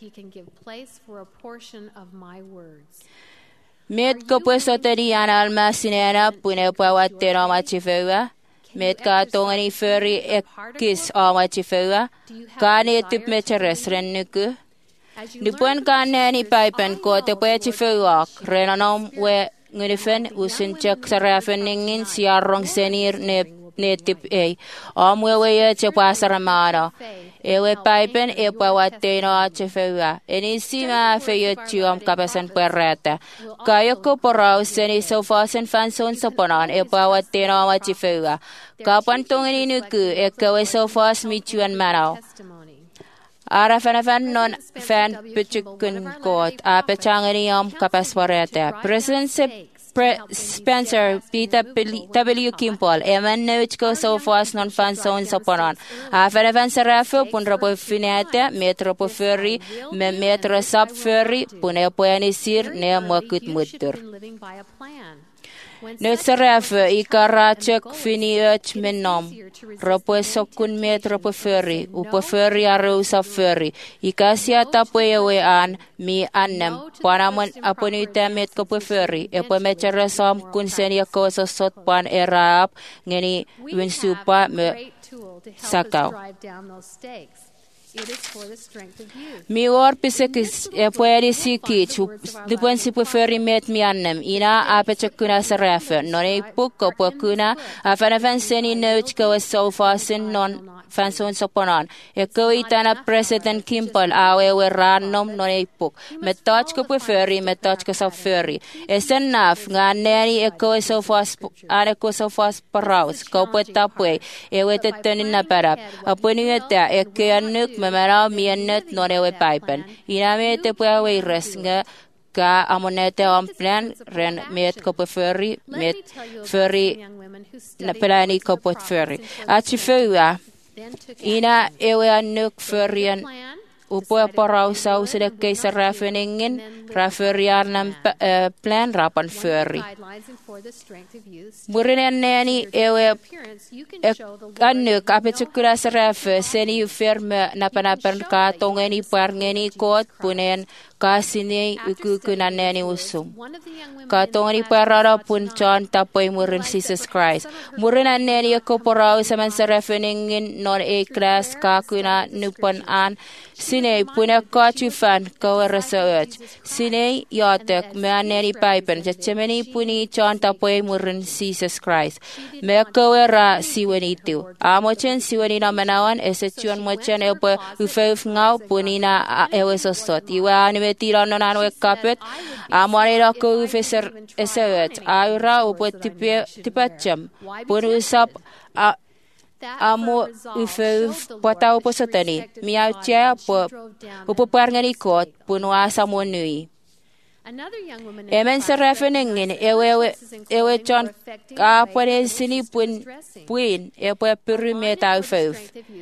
Met ko pue soteri alma sinena pune pue watero machifewa. Met ka tongani feri ekis o machifewa. Kani tup mecheres ren nuku. Nipuen kaneni paipen ko te pue chifewak renanom we ngunifen usin chek sarafen ningin siarong senir ne tip e amwewe ye chepasaramano ewe paipen e pawateno chifewa enisima feyotium kapasan perreta kayoko porau seni sofasen fanson soponon e pawateno chifewa kapantong nuku e kawe sofas michuan manao Ara fan non fan pichukun kot a pechangani kapaswarete. President Spencer Peter W. Kimball eman neuchko so fast non fan son soponon. A fan serafu pun ropo finete metro po ferry me metro sub ferry pune poani sir ne mokut mutur. Nötserafu ikarachek finiöch menom. Ropo sokun metro po ferry upo ferry aru sub ferry. Ikasia tapoewe an mi annem panamon aponita met ko po ferry e po mechara som kun senia ko so sot pan erap ngeni winsupa me sakau. Mi or pisekis e pueri sikich dupon si preferi met mi annem ina apechakuna sarafe non e pukko pokuna afan seni neuchko e sofa sin non fanson soponon e ko itana President Kimball awe we random non e puk metachko preferi metachko saferi e senaf nganeri e ko sofa ane ko sofa paraus ko petapwe e wete tenina para aponieta e ke anuk memara mianet norewe pipen iname te puawe resnga ka amonete plan ren met ko ferry met ferry na pelani ko ferry achifua ina ewe anuk ferryan upo parau sau sede keisa rafeningen raferian nam plan rapan ferry murinen neni ewe anuk apechukura sarafe seni ferme napanapan ka tongeni parngeni kot punen kasini ukukunan neni usum ka tongeni parara pun John tapoy murin Jesus Christ murinan neni ko parau saman sarafeningen non e class ka kuna nupan an sine puna kachufan kawarasawach sine yatek meaneri pipen jachemeni puni John tapoy murin Jesus Christ me kawera siwenitu amochen siwenina menawan esechuan mochen epo ufeuf ngau punina ewesosot iwa animetira nonanwe kapet amarira ko ufeser esewet aura upo tipachem punusap amo ufeuf potau posotani miautia po upoparngani kot punua samonui Emen serafeningen ewe John apare sini puin epo perume ta ufeuf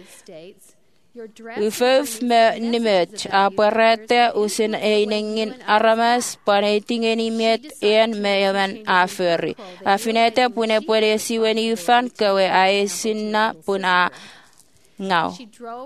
ufeuf me nimet aparate usin einingin aramas panetingeni met en me emen aferi afinete pune pore siweni ufan kawe aesinna puna ngau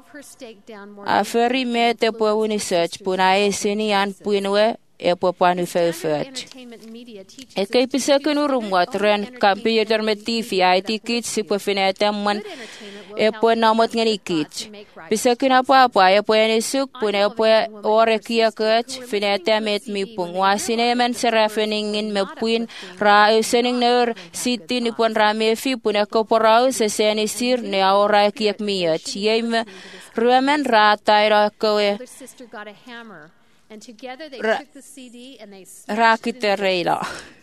aferi mete po unisearch puna aesini an puinwe epo panu feufet e kai pisa kunu rumwat ren computer me TV IT kits si po finete man epo namot ngani kits pisa kuna apa epo eni suk pune epo ore kia kach finete met mi pung wasine men serafeningin me puin ra usening ner city ni pon rame fi pune ko porau se seni sir ne ora kiak miat yem ruamen ra taira koe and together they took the CD and they rakitereila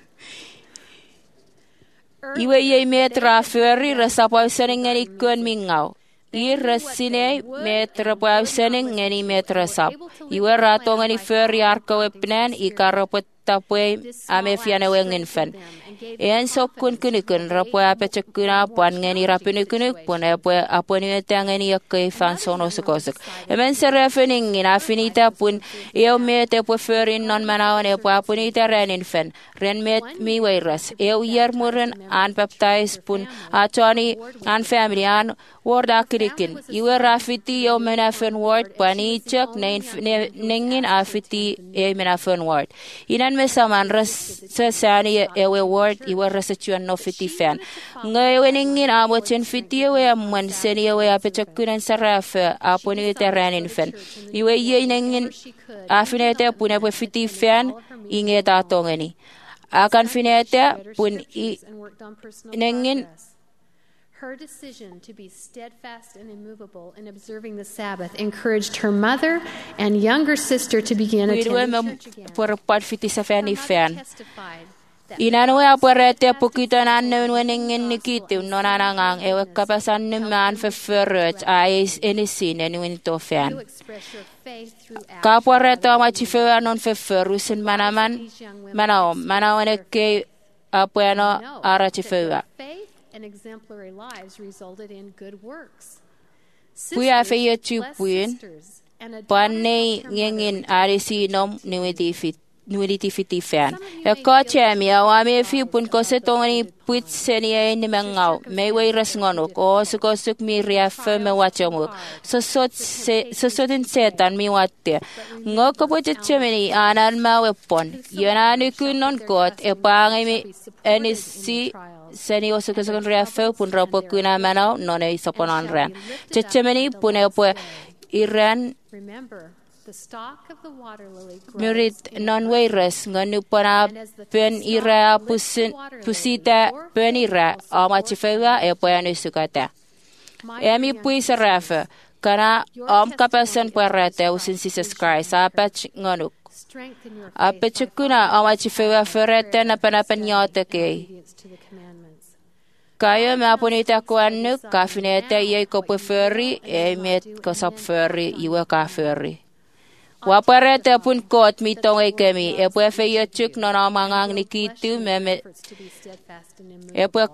iwe ye metra ferry resapa sering ngani kun mingau I resine metra pa sering ngani metra sap iwe rato ngani ferry arko wepnen I karopet tapwe ame fiane wengen fan en sok kun kunikun rapo apechekuna pan ngani rapinikun pun aponi tangani yakai fan sono sokosok emen serafening in afinita pun eu mete po ferin non manawan e po aponita renin fan ren met mi virus eu yer muren an baptize pun achani an family an word akirikin iwe rafiti eu menafen word pani chak nengin afiti e menafen word inan mesaman ras sesani ewe word iwe rasachuan no fiti fan ngayon ningin amochen fiti ewe amman seni ewe apechakunan saraf aponi terranin fan iwe ye ningin afinete pune po fiti fan ingeta tongeni akan finete pun ningin Her decision to be steadfast and immovable in observing the Sabbath encouraged her mother and younger sister to begin attending church again. Her mother testified Inanue apuerete pukito nanne wenningen nikiti nonanangang ewe kapasanne man förröt ais enisin enuinto fan. Kapuerete amachifewa non förrusen manaoneke apueno arachifewa. Puya feya chupuin panne ngengin arisi nom nuiditifiti fan. Ja katsemi awami fiupun kosetoni puitseni ni mengau. Me wei resngonuk o sukosuk mi riaffe me wachomuk. Sosotin setan mi watte. Ngoko puitsemi anan ma weppon. Yonani kunnon kot e pangemi enisi seni osukosukon riaffe pun ropo kuna manau none isoponan ren. Chechemeni pune po iran murit non-virus nganu pana pen ira pusita pen ira amachifewa e poyanu sukata. Emi puisa rafa kana kapasan puerate usin Jesus Christ apach nganuk. Apachukuna amachifewa ferete na panapanyata kei. Kayo me apunita kuanuk kafinete ye kopeferi e met kosapferi iwe kaferi. Waparete pun kot mitong ekemi epwe feyachuk nonamangang nikitu meme epwe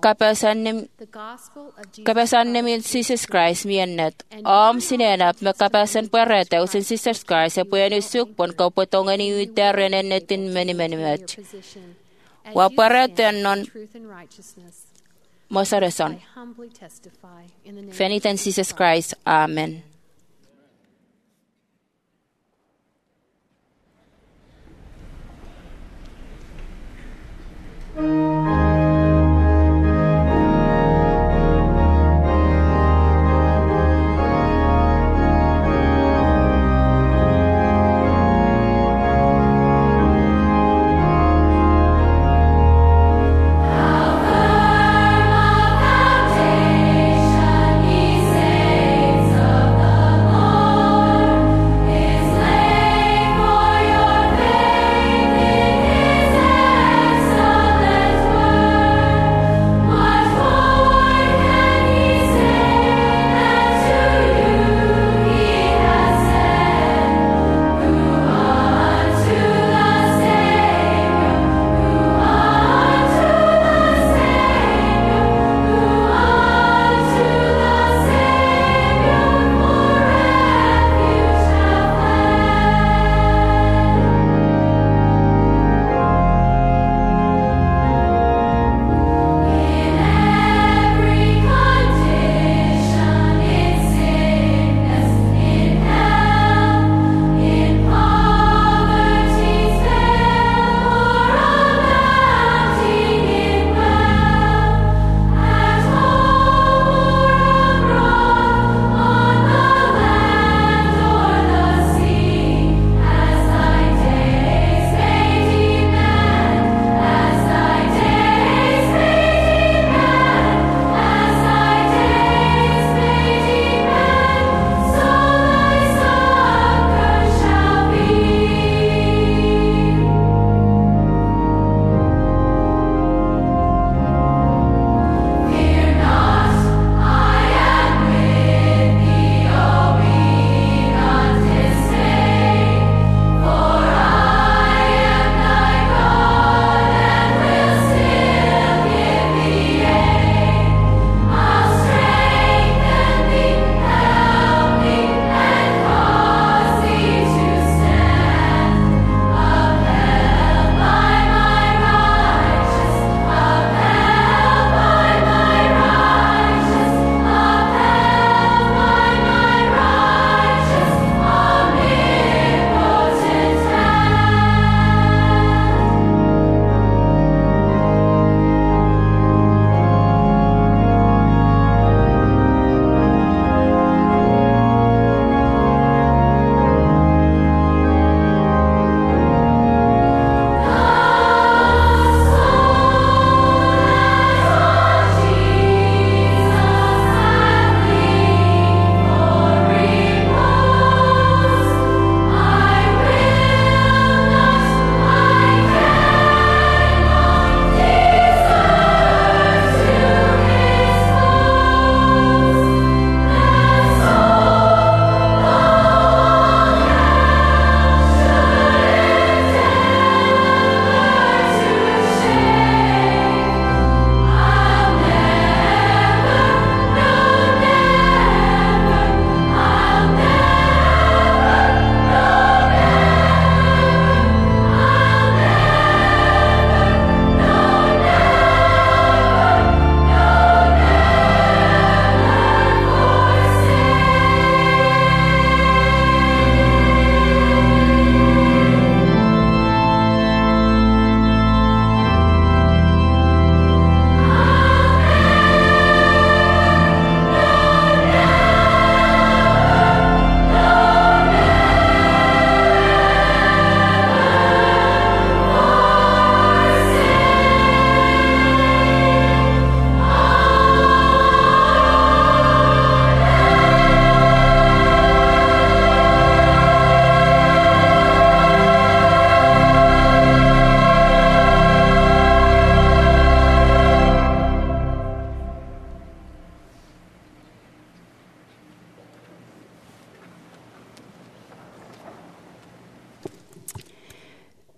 kapasan min Jesus Christ miennet sinenap me kapasan parete usin Jesus Christ epwe nusuk pon kopotongani uterenenetin menimenimech waparete non mosareson feniten Jesus Christ. Amen. Of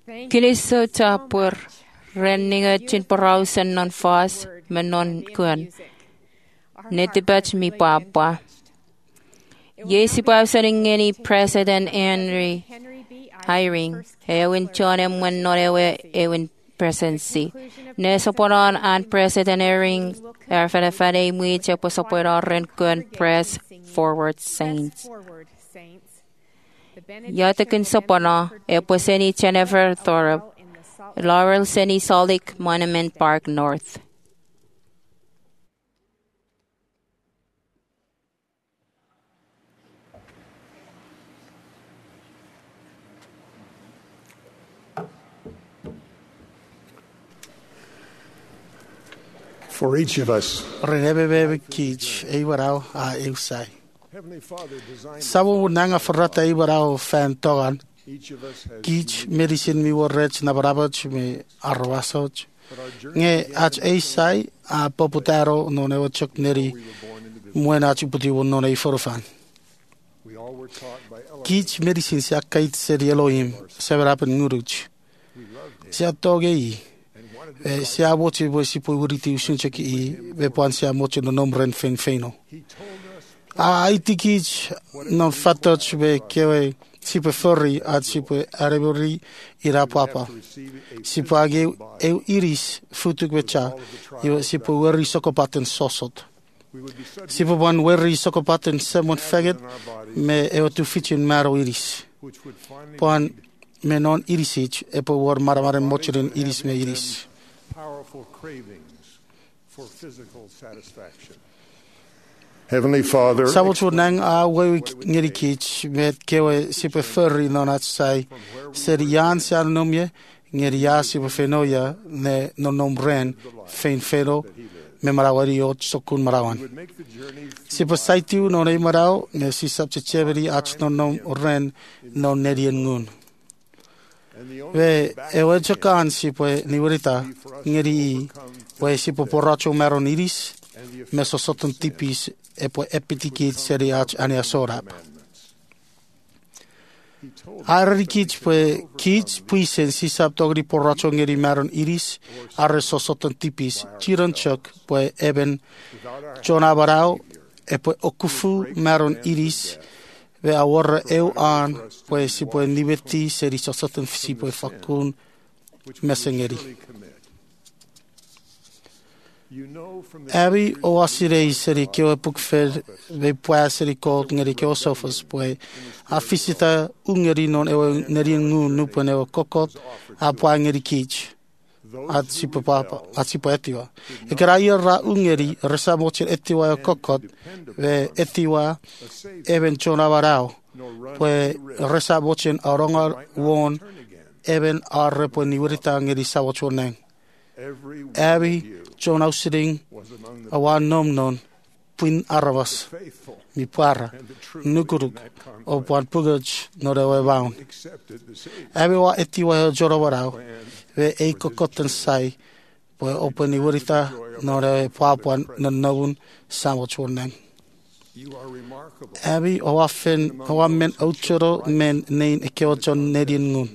Kiliso tapur renninga chin parausen non fas men non kuan. Netibach mi papa. Yesi pausen ingeni President Henry hiring. Ewin chonem when not ewin presidency. Nesoporon an President Ering erfadefade muiche posoporon renkun press forward saints. Yatakin sopono eposeni Jennifer Thorup. Laurel Seni Solik Monument Park North. For each of us, Renebebe Kich, Ewarao, Eusai. Sabu Nanga Farata Ewarao Fan Togan. Kich medicine mi warrech na barabach mi arwasoch. Nge ach Eusai, a poputaro no neochok neri, Muena Chiputi no ne forfan. Kich medicine sia kait seri Elohim, Severapen Nuruch. Sia Togei. Sia moche bo si po uriti usunche ki be pan sia moche no nomren fen feno. Ai tikich no fatoch be kewe si po forri at si po arebori ira papa. Si po age eu iris futuk becha yo si po weri sokopaten sosot. Si po ban weri sokopaten semon feget me eu tu fichin maro iris. Pan me non irisich e po war maramaren mocherin iris me iris. Powerful cravings for physical satisfaction. Heavenly Father, Sabotu nang a we ngeri kich met kewe sipe ferri non at sai serian sa nomye ngeri ya sipe fenoya ne non nomren fein fero me marawari ot sokun marawan sipe saitiu non e marau ne si sabche cheveri ach non nom ren non nerien ngun we ewe chokan sipe niwerita ngeri we sipe porracho meron iris meso soton tipis e po epitikit seri ach ania sorap. Arri kich pe kich puisen si sab togri porracho ngeri meron iris arre so soton tipis chiron chok pe eben chona barao e po okufu meron iris ve awarra eu an pe si po nibeti seri so soton si po fakun mesengeri. Abi o asirei seri keo pukfer ve poa seri kod ngeri keo sofas poe a fisita ungeri non ewe neri ngu nupen ewe kokot a poa ngeri kich at sipo papa at sipo etiwa e kera ia ra ungeri resa mochir etiwa e kokot ve etiwa even chona varao poe resa mochen aronga won even arre poe niwerita ngeri sawochoneng Abi John Austing awan nom non puin arabas mi para nukuruk o puan pugaj no de waun Abi wa etiwa jorowarao ve e kokoten sai po openi wurita no de papuan no noun samochoneng Abi o afen o men outchoro men nein ekeo John Nedian ngun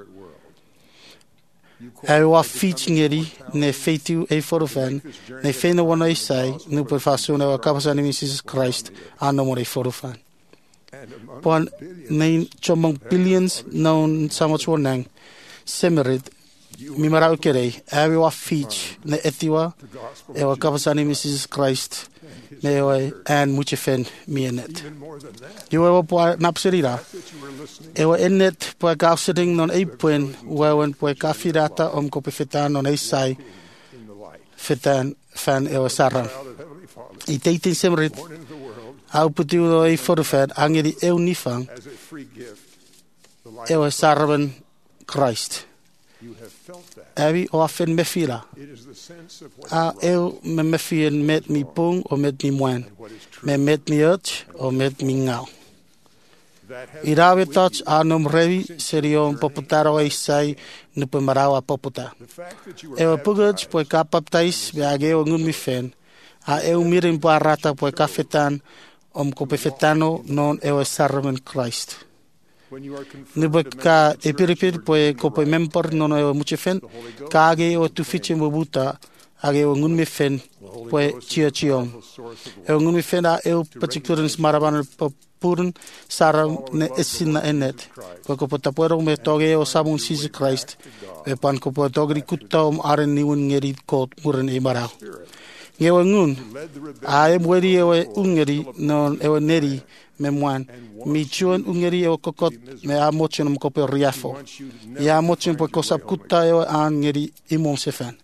Ai wa featuring ne feitu e forofan ne fena wana I sai no per fasuna wa kapasani Mrs Christ ano mo e forofan pon ne chomong billions non samach wonang semerit mi marau kere ai wa feature ne etiwa e wa kapasani Mrs Christ ne wa and muche fen mi enet you wa po napserira e wa enet po gafsing non e pen wa wen po kafirata ko pefetan non e sai fetan fan e wa saran I teitin semrit au putiu e forfan angeri e unifang e wa sarban Christ Abi o afen me fila. A eu me fien met mi pung o met mi mwen. Me met mi uch o met mi ngau. I rawe touch anom revi serion poputaro e sai nupe marawa poputa. Eu pugaj poe kapaptais be age o ngun mi fen. A eu mirin po arata poe kafetan ko pefetano non eu sarmen Christ. Nuba ka e piripiri poe ko poe member nono e muche fen, ka age o tufiche mubuta, age o ngun me fen, poe chia chiong. E o ngun me fen a e o particularins maraban purun sarang ne esina enet. Poe ko pota poe me toge o sabun Jesus Christ, e pan ko poe togri kutta aren niun ngeri kot muren e marau. Nge o ngun, a e mweri e o ungeri non e o neri, me moan mi chuan ungeri o kokot me a mochen mo kope riafo ya mochen po kosap kutta e an ngeri imom sefen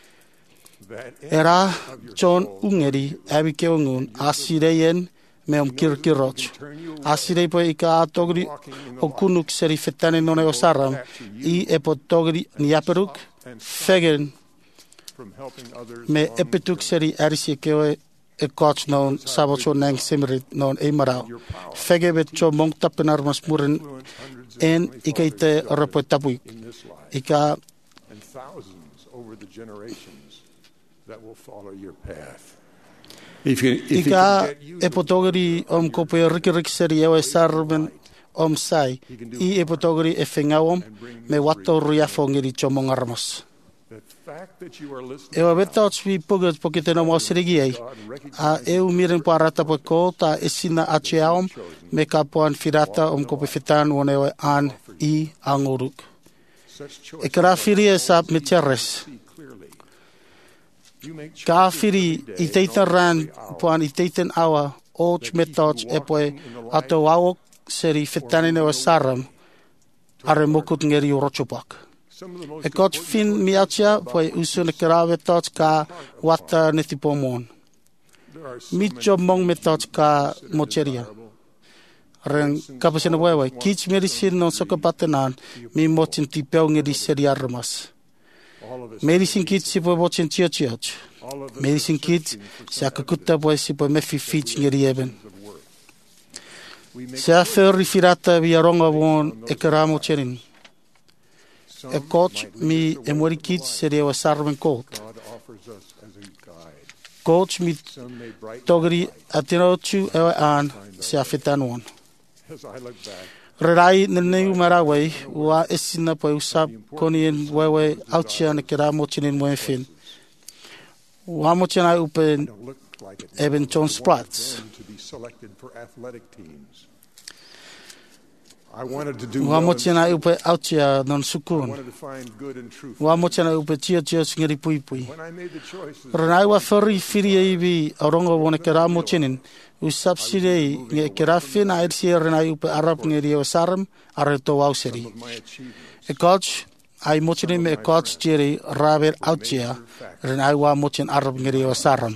era chon ungeri abi ke ngun asireyen me kirkiroch asire po ika togri o kunuk seri fetane no ne osaram I e po togri niaperuk fegen me epituk seri arisi ke e coach non sabocho nang simrit non e marau fege bet cho mong tapenar mas muren en ikaite repotapui ika and thousands over the generations that will follow your path. Ika e potogri kope rikirik seri e sarben sai I e potogri e fengawom me wato riafo ngiri cho mong armos. E o betauts vi pugat pokite no mosrigi ai a eu miren parata po kota esina acheaom me kapuan firata kope fitan one an I anguruk e krafiri esap mecheres kafiri I teitaran puan I teiten awa och metauts e poe ato awok seri fitane no saram are mokut ngeri rochopak e coach fin miacha poe usun krave tots ka wata netipomon micho mong metots ka mocheria ren kapasena boy kich medicine non sokapatenan mi mochin tipeu ngedi seriarmas medicine kit si poe mochin chioch medicine kit sakakutta poe si poe mefi fich ngedi eben sa fer rifirata viaronga won e karamo cherin e coach mi e mori kits seria o sarven coach coach mi togri atinochu e an se afetanon Rerai nene marawai wa esina po usap konien wewe auchia ne kera mochinin moefin wa mochina upen even John Sprats wa mochina upe auchia non sukun wa mochina upe chia ngeri pui Rerai wa firi ibi orongo wona kera mochinin usap sirei nge kerafin a ersi renai upe arab ngeri o saram areto wauseri e coach ai mochini me coach jeri raver auchia renai wa mochin arab ngeri o saram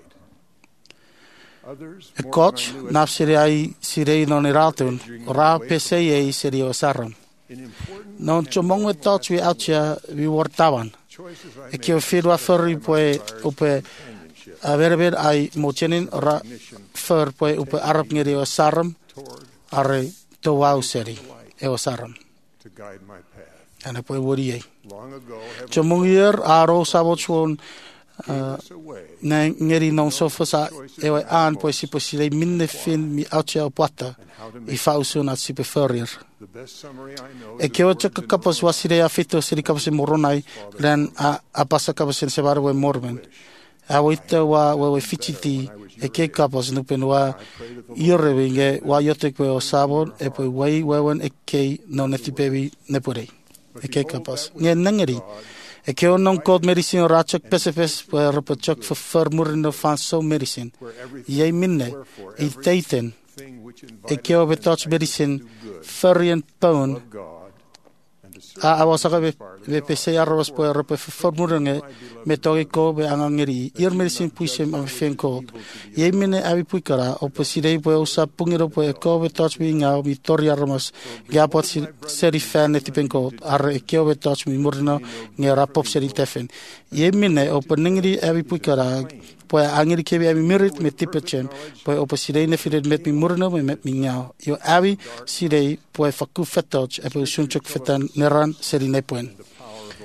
e coach nap sirei non iratun ra pse seri o saram non chomong e touch we auchia vi wortawan e ke firwa fori upe a ver ai mochinin ra fer poe upe arab ngeri o saram are to wauseri e o saram ana poe wori ai chomungier aro sabochon na ngeri non sofasa e an poe si posile minne fin mi aucha pata I fausun at si preferir e ke o chaka kapos wasire afito siri kapos moronai ran a pasa kapos se barwe mormen awita wa fichiti e ke kapos nupen wa irrevinge wa yote ko sabon e po wewen e ke no netipevi nepore e ke kapos nge nangeri e ke non code medicine rachak pesefes per repachak for murno fan so medicine ye minne e taiten e ke o betouch medicine ferrien pound a wasaka be pese arroz po repe formurenge metoge ko be angangeri ir medicine puisem am fenko ye mine abi puikara o posirei po usa pungiro po ko be touch be nga victoria ramos ya pot seri fan tipenko ar ke be touch mi murna ngera pop seri tefen ye mine o peningri abi puikara po angeri ke be abi merit me tipechem po o posirei ne firet met mi murna me met mi nga yo abi sirei po faku fetoch e po sunchuk fetan neran seri nepoen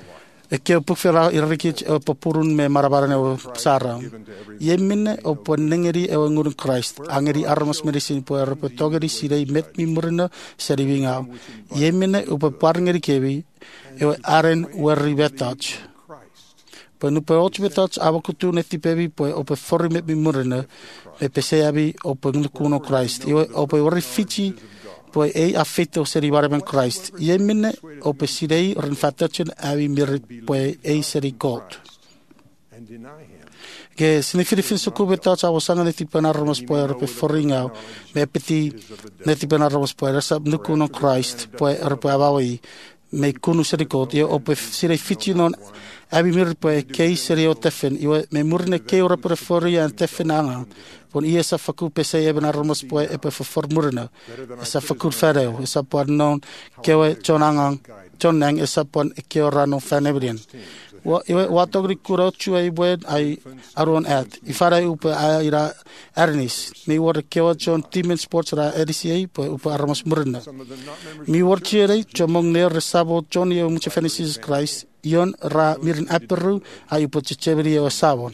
E keo pukwhera I riki o papurun me marabarane o Sara. Ie mine o po nengeri e o ngurun Christ. Angeri aramas medicine po e rapo togeri sirei met mi murina seri wingau. Ie mine o po parngeri kewi e o aren werri vetach. Po nupe otu vetach awa kutu ne tipewi po e o po fori met mi murina e pese abi o po nglukuno Christ. Iwe o po werri fiti po e a fito seri waraben Christ. Ie mine o po sirei rin fatachin awi miri po e seri God. Ke sinifirifin suku vetach awa sanga ne tipana ramas po e rape foringau me peti ne tipana ramas po e rasa nukuno Christ po e rape awawai me kunu seri God. Ie o po sirei fiti non abi mir po e kei seri o tefen iwe me murne kei o rape foria an tefen anga pon ia sa faku pese e bena ramas po e po for murna sa faku fareo sa po non kewe chonangang chonang sa pon ke o rano fanebrian wa iwe watogri kuro chu ai buen ai aron at ifara upa ira ernis me wor kewa chon team sports ra RCA po upa ramas murna mi wor chere chomong ne resabo chon ye muche fenisis Christ yon ra mirin aperu ai upa cheveri o sabon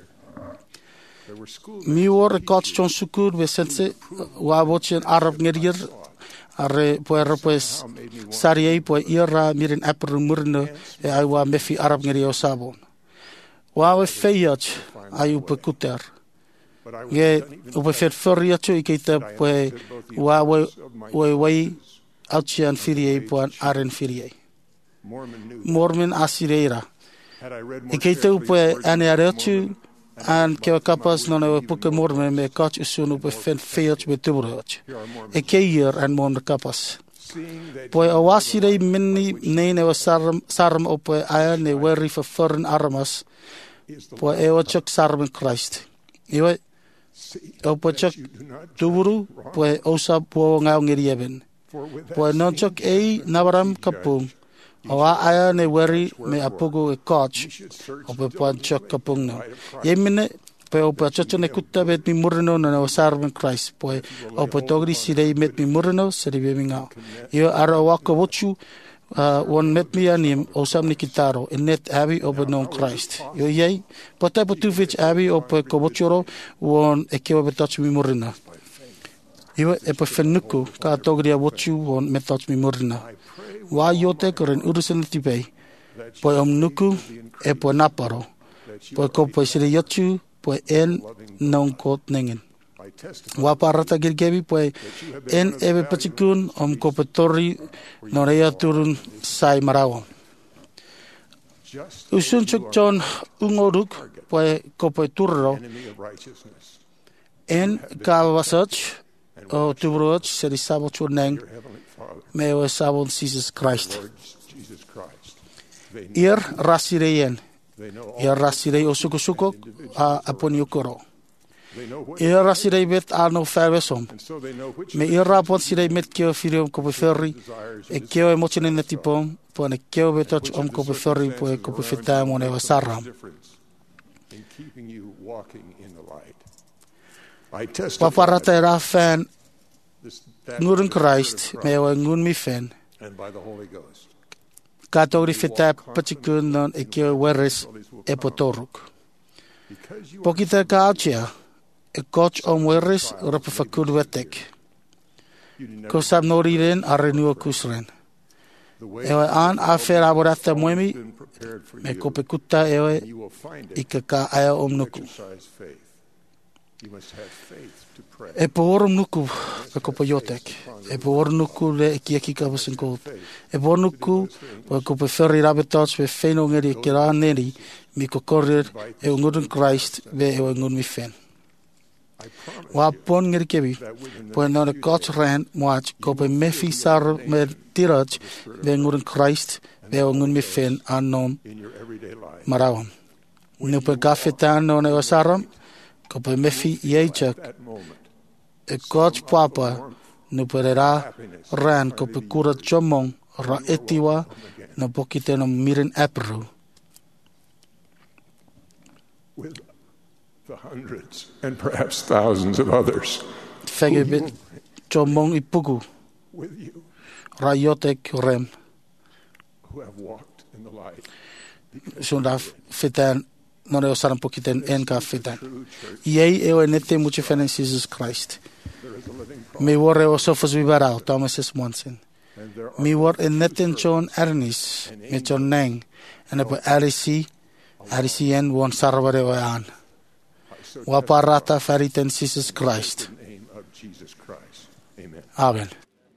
mi wor coach chon sukur be sense wa bochen arab ngerier are poer pues sariei po ira mirin aperu murna e ai wa mefi arab ngerio sabon wa we feyach ai upa kuter ge upa fet foriacho ikita po wa we auchian firie po aren firie Mormon asireira ikita upa ane arechu an kewa kapas non e puke morme me kach usunu pe fen feoch be tubrach e keir an mon kapas poi awasire minni nene wa sarm op aya ne werri for foreign armas poi e ochok sarm Christ iwe op ochok tuburu poi osa po ngau ngerieben poi non chok e navaram kapung awa aya ne weri me apugo e coach ope pan chok kapung no yemine pe ope chocho ne kutta bet mi murno na sarven Christ po ope togri sirei met mi murno seri beminga yo ara wako bochu one met mi anim osam nikitaro net abi ope non Christ yo yei pota potu vich abi ope kobochoro one ekeo betach mi murna yo epe fenuku ka togri abochu one metach mi murna wa yote koren urusan tipei po omnuku e po naparo po ko po sire yochu po en non kot nengen wa parata girgebi po en ebe pachikun ko petori norea turun sai marawo usun chuk chon ungoruk po ko po turro en kawasach o tubroch seri sabo chuneng me o sabon Jesus Christ. Ir rasireyen. Ir rasirei o suko apon yukoro. Ir rasirei bet ano favesom. Me ir rapon sirei met keo firiom ko ferri e keo emotionen na tipom po ne keo betoch ko ferri po ko fitamo ne wasaram. Paparata era fan Ngurun Christ me o ngun mi fen katori fita pachikun non e keo weres e potoruk pokita ka achia e coach om weres rapa fakur wetek ko sab noriren arenu kusren e an afer aborata muemi me kopekuta e ikaka aya omnuku e por nuku pe ko poyotek e por nuku le ki ka basenko e por nuku ko pe ferri rabetats pe feno ngeri kera neri mi ko correr e ngurun Christ ve e ngun mi fen wa pon ngeri kebi po no de coach ran muach ko pe mefi sar me tirach ve ngurun Christ ve ngun mi fen anom marawam no pe kafetan no ne osaram ko pe mefi yechak e coach papa no perera ran ko pe kura chomong ra etiwa no pokite no miren apru with the hundreds and perhaps thousands of others fegebit chomong ipugu with you ra yotek rem who have walked in the light Sonda fitan no reo saran pokiten en ka fitan. Iei e o nete muche fenen Jesus Christ. Me wore o sofos vibarao Thomas S. Monson. Me wor en neten John Ernest me John Neng en po RCN won sarware o an. Wa parata fariten Jesus Christ. Amen.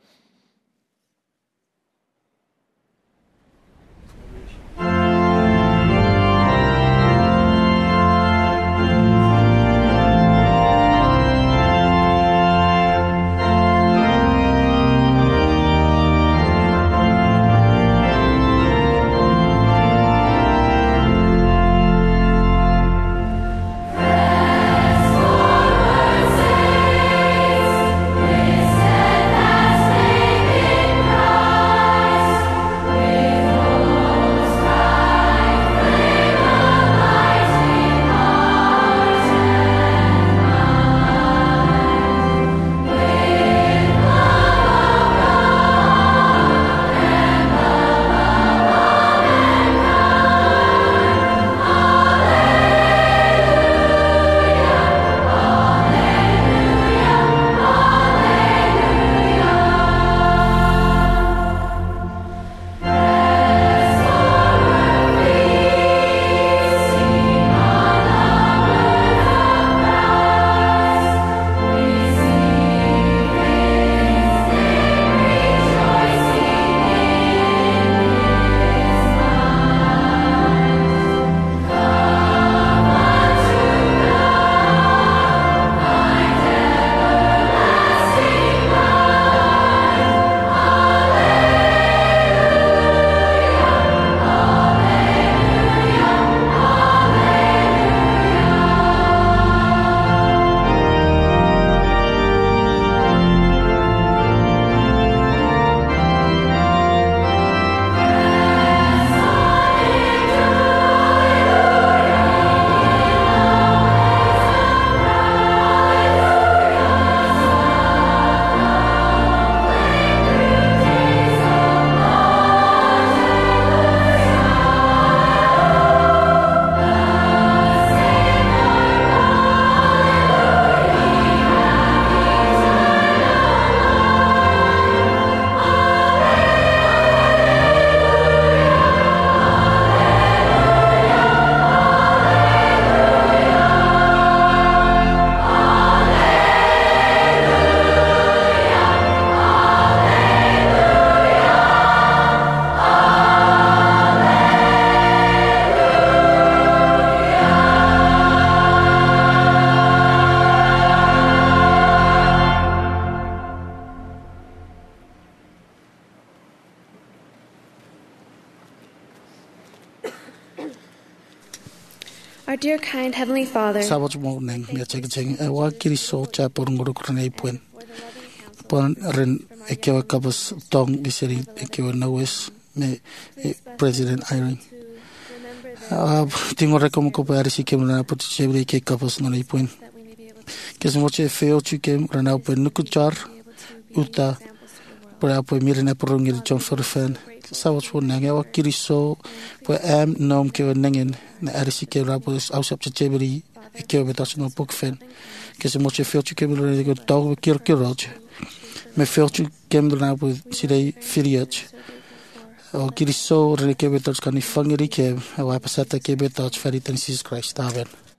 Our dear, kind Heavenly Father, Sabot morning, me checking a wakiri so chapel ngurukune puen. Pon ren ekewa kabas tong biseri ekewa nawes me President Irene. Tingo rekomo ko pa RC kem na put chebri ke kabas na puen. Kes moche feo chu kem rana puen nukuchar uta para po mirena porongir John Forfen. Sabot morning e wakiri so po am nom ke nengen na RC ke rapos aus op chebri ekewa betas no pokfen. Kes moche feo chu kem rana ko tog kirkiroj. Me feltje kemdra op sidei firiach. O kiriso reke betats kan ifangeri ke wa pasata ke betats feritan Jesus Christ. Amen.